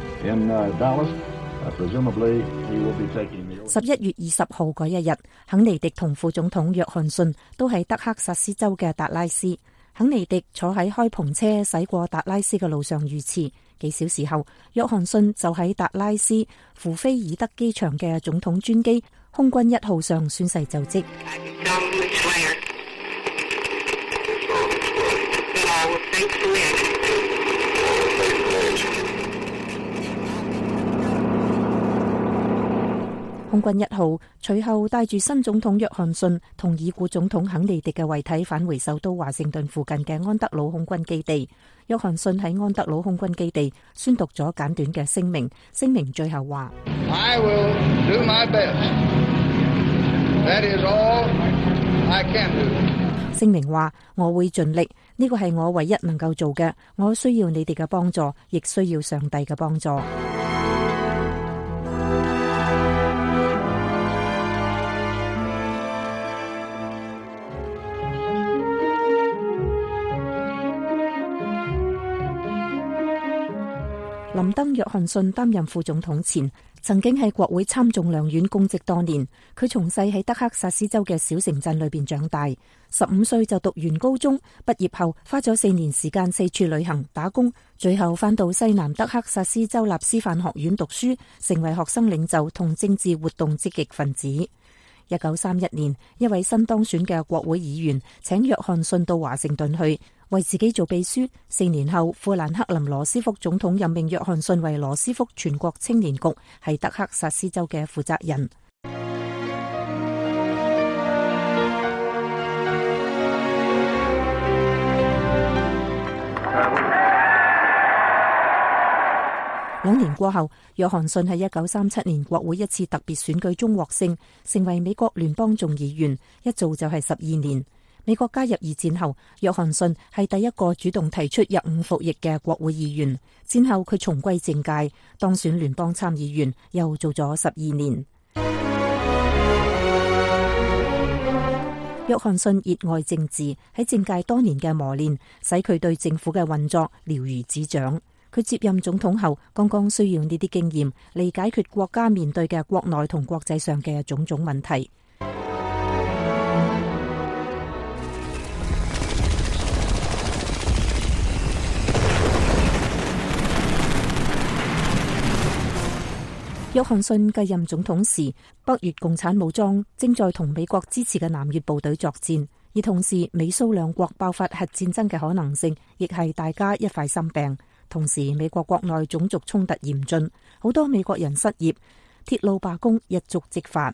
in Dallas. Presumably he will be taking the. 11月20號嗰一日，肯尼迪同副總統約翰遜都喺德克薩斯州嘅達拉斯。肯尼迪坐喺開篷車駛過達拉斯嘅路上遇刺。幾小時後，約翰遜就喺達拉斯福菲爾德機場嘅總統專機空軍1號上宣誓就職。空軍1號隨後帶住新總統約翰遜同已故總統肯尼迪嘅遺體返回首都華盛頓附近嘅安德魯空軍基地。約翰遜喺安德魯空軍基地宣讀咗簡短嘅聲明，聲明最後話：I will do my best. That is all I can do. 聲明話：我會盡力，呢個係我唯一能夠做嘅。我需要你哋嘅幫助，亦需要上帝嘅幫助。林登·約翰遜擔任副總統前，曾經喺國會參眾兩院公職多年。佢從細喺德克薩斯州嘅小城鎮裏邊長大，15歲就讀完高中，畢業後花咗4年時間四處旅行打工，最後返到西南德克薩斯州立師範學院讀書，成為學生領袖同政治活動積極分子。1931年，一位新當選嘅國會議員請約翰遜到華盛頓去，為自己做秘書。4年後，富蘭克林羅斯福總統任命約翰遜為羅斯福全國青年局係德克薩斯州嘅負責人。2年過後，約翰遜喺1937年國會一次特別選舉中獲勝，成為美國聯邦眾議員，一做就係12年。美國加入二戰後，約翰遜係第一個主動提出入伍服役嘅國會議員。戰後佢重歸政界，當選聯邦參議員，又做咗12年。約翰遜熱愛政治，喺政界多年嘅磨練，使佢對政府嘅運作了如指掌。佢接任總統後，剛剛需要呢啲經驗嚟解決國家面對嘅國內同國際上嘅種種問題。約翰遜繼任總統時，北越共產武裝正在同美國支持嘅南越部隊作戰，而同時美蘇兩國爆發核戰爭嘅可能性，亦係大家一塊心病。 同時美國國內種族衝突嚴峻，好多美國人失業，鐵路罷工一觸即發。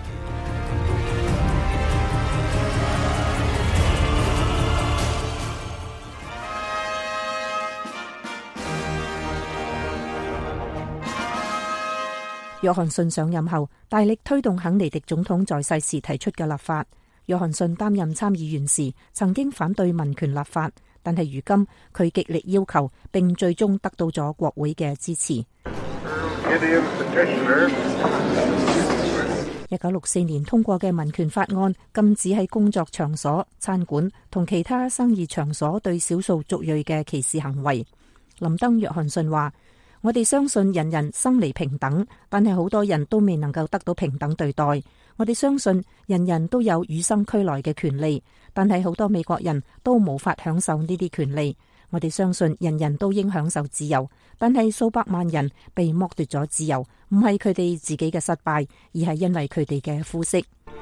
約翰遜上任後，大力推動肯尼迪總統在世時提出嘅立法。約翰遜擔任參議員時，曾經反對民權立法，但係如今佢極力要求，並最終得到咗國會嘅支持。1964年通過嘅民權法案禁止喺工作場所、餐館同其他生意場所對少數族裔嘅歧視行為。林登約翰遜話：我哋相信人人生嚟平等，但係好多人都未能夠得到平等對待。我哋相信人人都有與生俱來嘅權利，但係好多美國人都無法享受呢啲權利。我哋相信人人都應享受自由，但係數百萬人被剝奪咗自由，唔係佢哋自己嘅失敗，而係因為佢哋嘅膚色。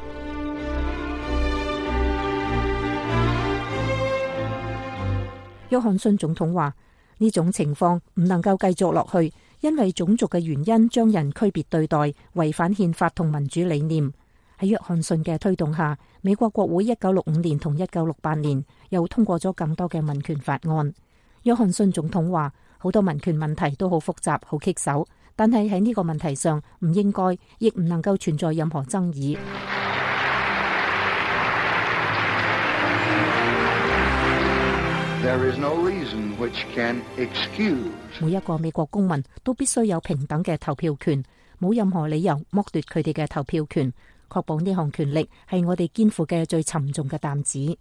約翰遜總統話：呢種情況唔能夠繼續落去，因為種族嘅原因將人區別對待，違反憲法同民主理念。喺約翰遜嘅推動下，美國國會1965年同1968年又通過咗更多嘅民權法案。約翰遜總統話：好多民權問題都好複雜、好棘手，但係喺呢個問題上唔應該，亦唔能夠存在任何爭議。 There is no reason which can excuse. 每一個美國公民都必須有平等嘅投票權，冇任何理由剝奪佢哋嘅投票權。確保呢項權力係我哋肩負嘅最沉重嘅擔子。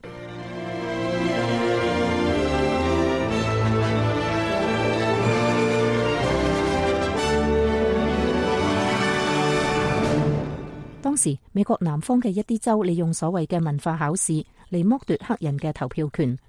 當時美國南方嘅一啲州利用所謂嘅文化考試嚟剝奪黑人嘅投票權。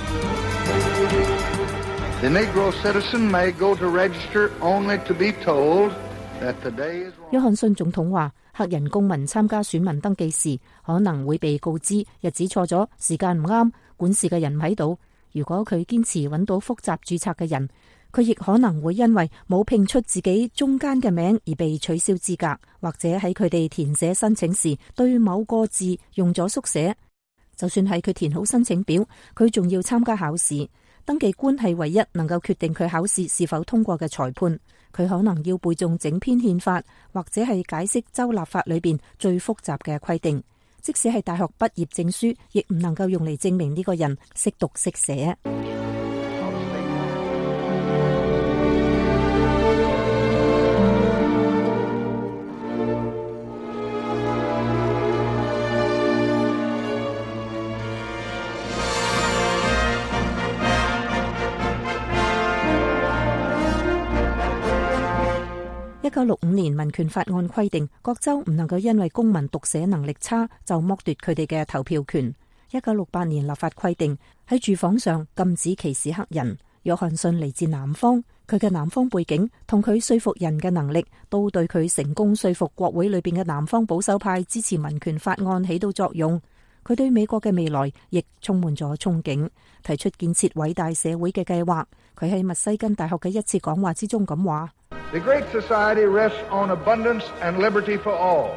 The Negro citizen may go to register only to be told that the day is wrong. 約翰遜總統話：黑人公民參加選民登記時，可能會被告知日子錯咗、時間唔啱、管事嘅人唔喺度。如果佢堅持揾到複雜註冊嘅人，佢亦可能會因為冇拼出自己中間嘅名而被取消資格，或者喺佢哋填寫申請時對某個字用咗縮寫。就算係佢填好申請表，佢仲要參加考試。登記官係唯一能夠決定佢考試是否通過嘅裁判。佢可能要背誦整篇憲法，或者係解釋州立法裏邊最複雜嘅規定。即使係大學畢業證書，亦唔能夠用嚟證明呢個人識讀識寫。1965年民權法案規定，各州唔能夠因為公民讀寫能力差就剝奪佢哋嘅投票權。1968年立法規定，喺住房上禁止歧視黑人。約翰遜嚟自南方，佢嘅南方背景同佢說服人嘅能力，都對佢成功說服國會裏邊嘅南方保守派支持民權法案起到作用。佢對美國嘅未來亦充滿咗憧憬，提出建設偉大社會嘅計劃。佢喺密西根大學嘅一次講話之中咁話 ：The Great Society rests on abundance and liberty for all.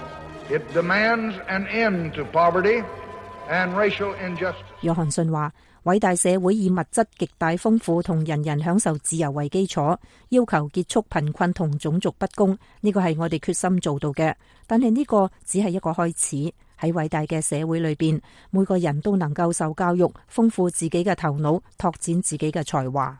It demands an end to poverty and racial injustice. 約翰遜話：偉大社會以物質極大豐富同人人享受自由為基礎，要求結束貧困同種族不公，呢個係我哋決心做到嘅。但係呢個只係一個開始。喺偉大嘅社會裏邊，每個人都能夠受教育，豐富自己嘅頭腦，拓展自己嘅才華。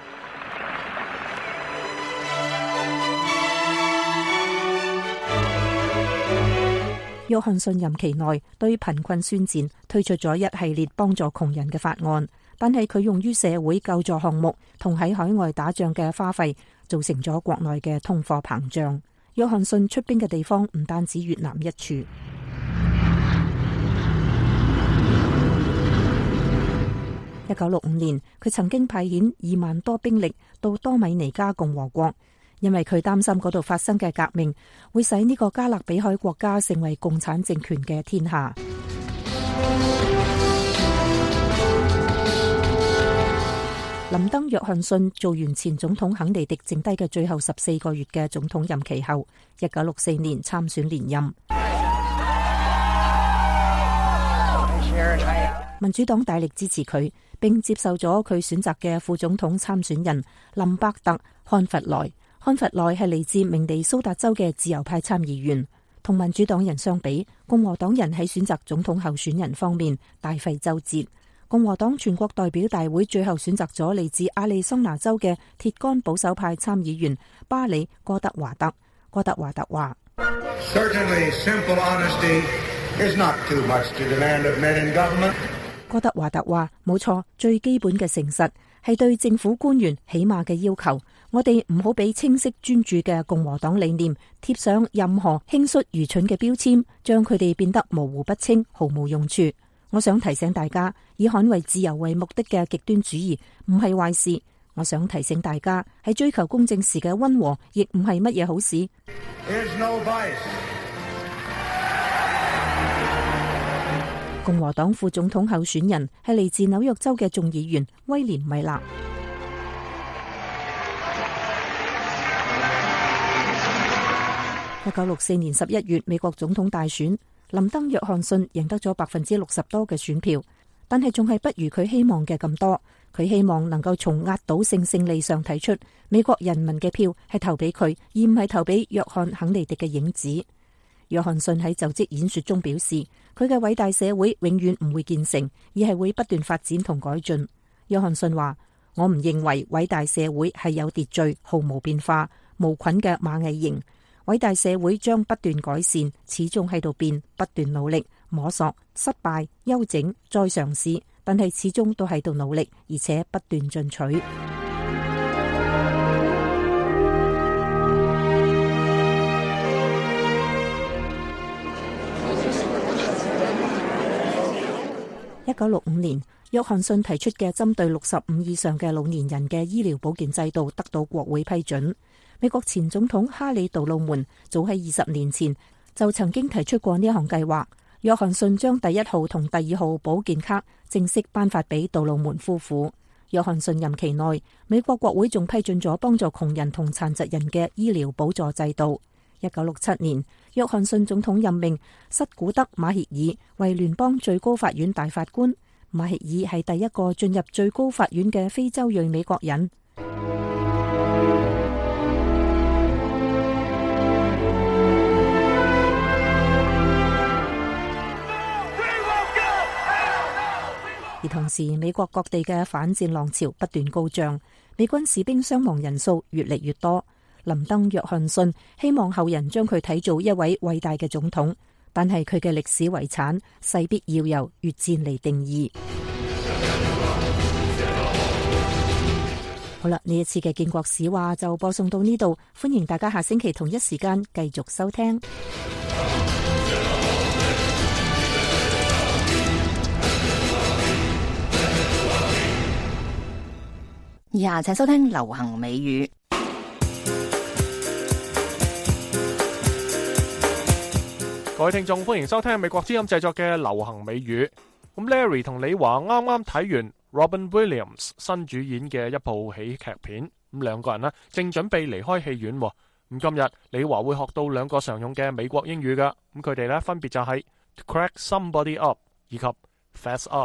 約翰遜任期內對貧困宣戰，推出咗一系列幫助窮人嘅法案，但係佢用於社會救助項目同喺海外打仗嘅花費，造成咗國內嘅通貨膨脹。約翰遜出兵嘅地方唔單止越南一處。1965年，佢曾經派遣2萬多兵力到多米尼加共和國，因為佢擔心嗰度發生嘅革命會使呢個加勒比海國家成為共產政權嘅天下。 林登·約翰遜做完前總統肯尼迪剩低嘅最後14個月嘅總統任期後，1964年參選連任。民主黨大力支持佢，並接受咗佢選擇嘅副總統參選人林伯特·漢弗萊。漢弗萊係嚟自明尼蘇達州嘅自由派參議員。同民主黨人相比，共和黨人喺選擇總統候選人方面大費周折。共和黨全國代表大會最後選擇咗嚟自亞利桑那州嘅鐵桿保守派參議員巴里·戈德華特。戈德華特話 Certainly, simple honesty is not too much to demand of men in government. 戈德華特話：冇錯，最基本嘅誠實係對政府官員起碼嘅要求。我哋唔好俾清晰專注嘅共和黨理念貼上任何輕率愚蠢嘅標籤，將佢哋變得模糊不清，毫無用處。我想提醒大家，以捍衛自由為目的嘅極端主義唔係壞事。我想提醒大家，喺追求公正時嘅溫和亦唔係乜嘢好事。共和黨副總統候選人係嚟自紐約州嘅眾議員威廉米勒。1964年11月美國總統大選，林登·約翰遜贏得咗60%多嘅選票，但係仲係不如佢希望嘅咁多。佢希望能夠從壓倒性勝利上睇出美國人民嘅票係投俾佢，而唔係投俾約翰·肯尼迪嘅影子。約翰遜喺就職演說中表示，佢嘅偉大社會永遠唔會建成，而係會不斷發展同改進。約翰遜話：我唔認為偉大社會係有秩序、毫無變化、無菌嘅螞蟻形。偉大社會將不斷改善，始終喺度變，不斷努力摸索，失敗、休整、再嘗試，但係始終都喺度努力，而且不斷進取。1965年，約翰遜提出嘅針對65以上嘅老年人嘅醫療保健制度得到國會批准。美國前總統哈里·杜魯門早喺20年前就曾經提出過呢項計劃。約翰遜將第1號同第2號保健卡正式頒發俾杜魯門夫婦。約翰遜任期內，美國國會仲批准咗幫助窮人同殘疾人嘅醫療補助制度。1967年，約翰遜總統任命塞古德·馬歇爾為聯邦最高法院大法官。馬歇爾係第一個進入最高法院嘅非洲裔美國人。而同時，美國各地嘅反戰浪潮不斷高漲，美軍士兵傷亡人數越嚟越多。林登·約翰遜希望後人將佢睇做一位偉大嘅總統，但係佢嘅歷史遺產勢必要由越戰嚟定義。好啦，呢一次嘅建國史話就播送到呢度，歡迎大家下星期同一時間繼續收聽。以下請收聽流行美語。 各位聽眾，歡迎收聽美國之音製作嘅流行美語。咁 Larry 同李華啱啱睇完 Robin Williams 新主演嘅一部喜劇片，咁兩個人呢正準備離開戲院。咁今日李華會學到兩個常用嘅美國英語噶，咁佢哋呢分別就係 to crack somebody up 以及 fess up。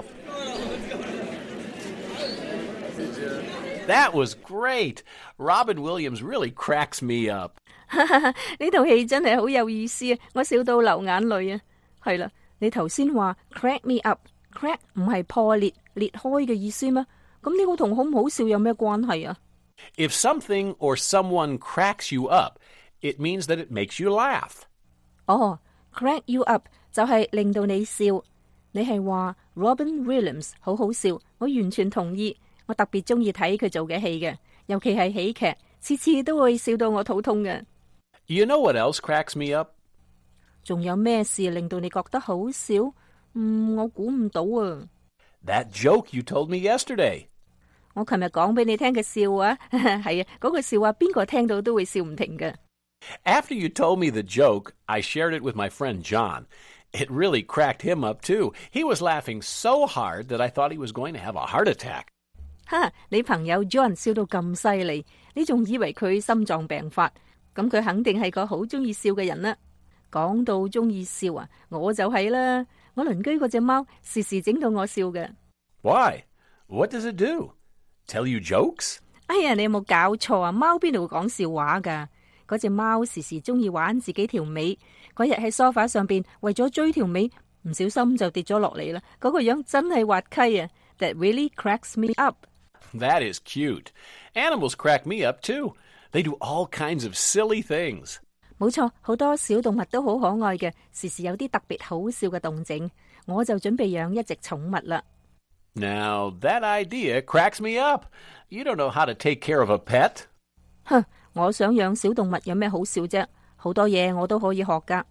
That was great. Robin Williams really cracks me up. 呢套戲真係好有意思啊！我笑到流眼淚啊！係啦，你頭先話 crack me up，crack 唔係破裂、裂開嘅意思咩？咁呢個同好唔好笑有咩關係啊？ If something or someone cracks you up, it means that it makes you laugh. 哦，crack you up 就係令到你笑。你係話 Robin Williams 好好笑，我完全同意。我特別中意睇佢做嘅戲嘅，尤其係喜劇，次次都會笑到我肚痛嘅。 You know what else cracks me up? 仲有咩事令到你覺得好笑？我估唔到啊。 That joke you told me yesterday. 我琴日講俾你聽嘅笑話，係啊，嗰個笑話邊個聽到都會笑唔停嘅。 After you told me the joke, I shared it with my friend John. It really cracked him up too. He was laughing so hard that I thought he was going to have a heart attack. 哈！你朋友 John 笑到咁犀利，你仲以為佢心臟病發？咁佢肯定係個好中意笑嘅人啦。講到中意笑啊，我就係啦。我鄰居嗰隻貓時時整到我笑嘅。 Why? What does it do? Tell you jokes? 哎呀，你有冇搞錯啊？貓邊度會講笑話噶？嗰隻貓時時中意玩自己條尾。嗰日喺梳化上邊為咗追條尾，唔小心就跌咗落嚟啦。嗰個樣真係滑稽啊！ That really cracks me up. That is cute. Animals crack me up too. They do all kinds of silly things. 冇錯，好多小動物都好可愛嘅，時時有啲特別好笑嘅動靜。我就準備養一隻寵物啦。 Now, that idea cracks me up. You don't know how to take care of a pet. 哼，我想養小動物有咩好笑啫？好多嘢我都可以學噶。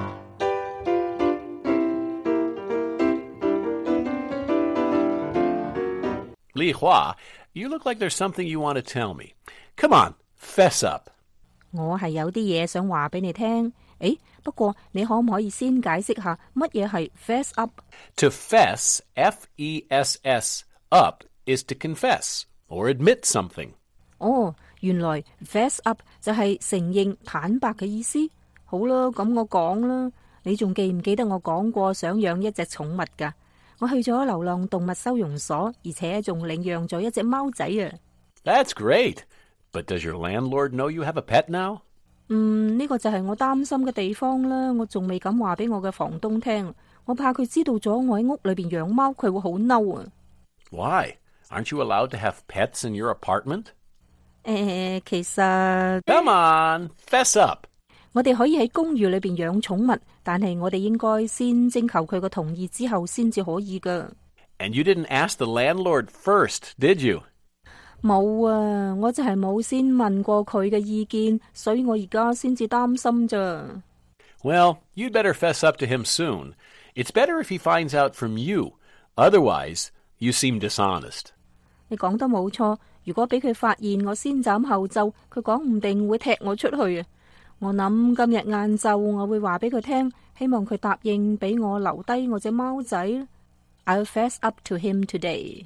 Li Hua, you look like there's something you want to tell me. Come on, fess up. 我係有啲嘢想話俾你聽。誒，不過你可唔可以先解釋下乜嘢係 fess up？ To fess, F-E-S-S, up, is to confess or admit something. 哦，原來 fess up 就係承認坦白嘅意思。好啦，咁我講啦。你仲記唔記得我講過想養一隻寵物㗎？我去咗流浪動物收容所，而且仲領養咗一隻貓仔啊。 That's great. But does your landlord know you have a pet now? 呢個就係我擔心嘅地方啦。我仲未敢話俾我嘅房東聽，我怕佢知道咗我喺屋裏邊養貓，佢會好嬲啊。 Why? Aren't you allowed to have pets in your apartment? 其實 Come on, fess up. 我哋可以喺公寓裏邊養寵物，但係我哋應該先徵求佢個同意之後先至可以噶。 And you didn't ask the landlord first, did you? 冇啊，我就係冇先問過佢嘅意見，所以我而家先至擔心咋。 Well, you'd better fess up to him soon. It's better if he finds out from you. Otherwise, you seem dishonest. 你講得冇錯，如果俾佢發現我先斬後奏，佢講唔定會踢我出去啊！我諗今日晏晝我會話俾佢聽，希望佢答應俾我留低我隻貓仔。I'll fess up to him today.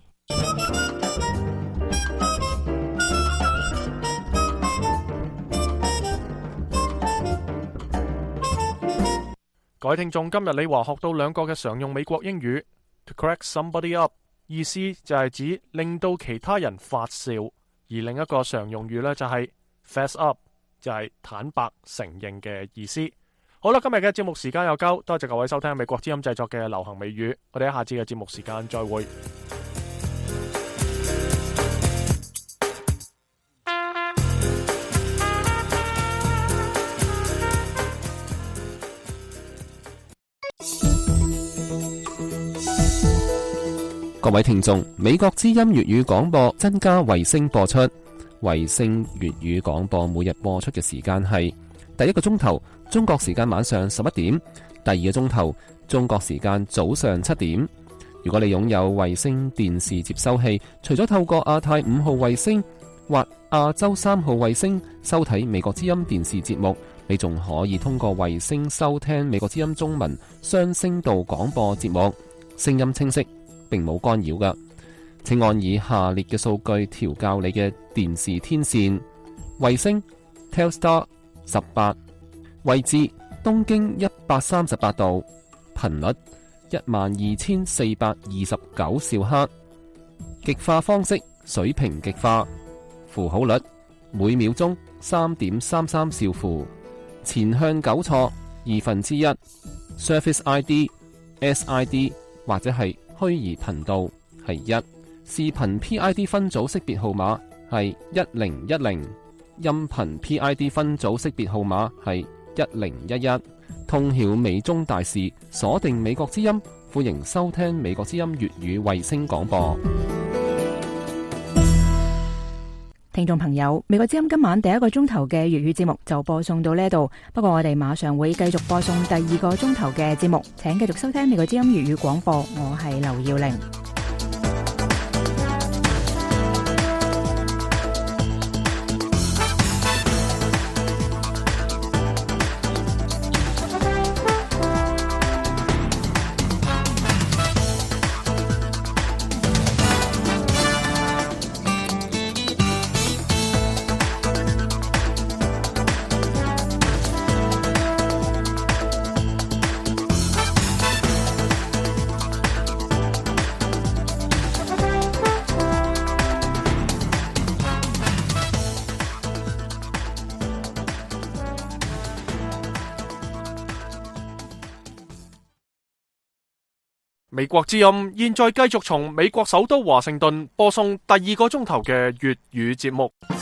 各位聽眾，今日李華學到兩個嘅常用美國英語 ，to crack somebody up， 意思就係指令到其他人發笑，而另一個常用語呢，就係 fess up， 就係坦白承認嘅意思。好啦，今日嘅節目時間又夠，多謝各位收聽美國之音製作嘅流行美語，我哋喺下次嘅節目時間再會。 各位聽眾，美國之音粵語廣播增加衛星播出。衛星粵語廣播每日播出嘅時間係第一個鐘頭中國時間晚上11點，第二個鐘頭中國時間早上7點。如果你擁有衛星電視接收器，除咗透過亞太5號衛星或亞洲3號衛星收睇美國之音電視節目，你仲可以通過衛星收聽美國之音中文雙聲道廣播節目，聲音清晰，並冇干擾㗎。請按以下列嘅數據調校你嘅電視天線：衛星 Telstar 18，位置東經138度，頻率12429兆赫，極化方式水平極化，符號率每秒鐘3.33兆符，前向糾錯1/2， Surface ID SID 或者係虛擬頻道係1，視頻 PID 分組識別號碼係1010，音頻 PID 分組識別號碼係1011。通曉美中大事，鎖定美國之音，歡迎收聽美國之音粵語衛星廣播。 聽眾朋友，美國之音今晚第一個鐘頭嘅粵語節目就播送到呢度，不過我哋馬上會繼續播送第二個鐘頭嘅節目，請繼續收聽美國之音粵語廣播，我係劉耀玲。 美國之音現在繼續從美國首都華盛頓播送第2個鐘頭嘅粵語節目。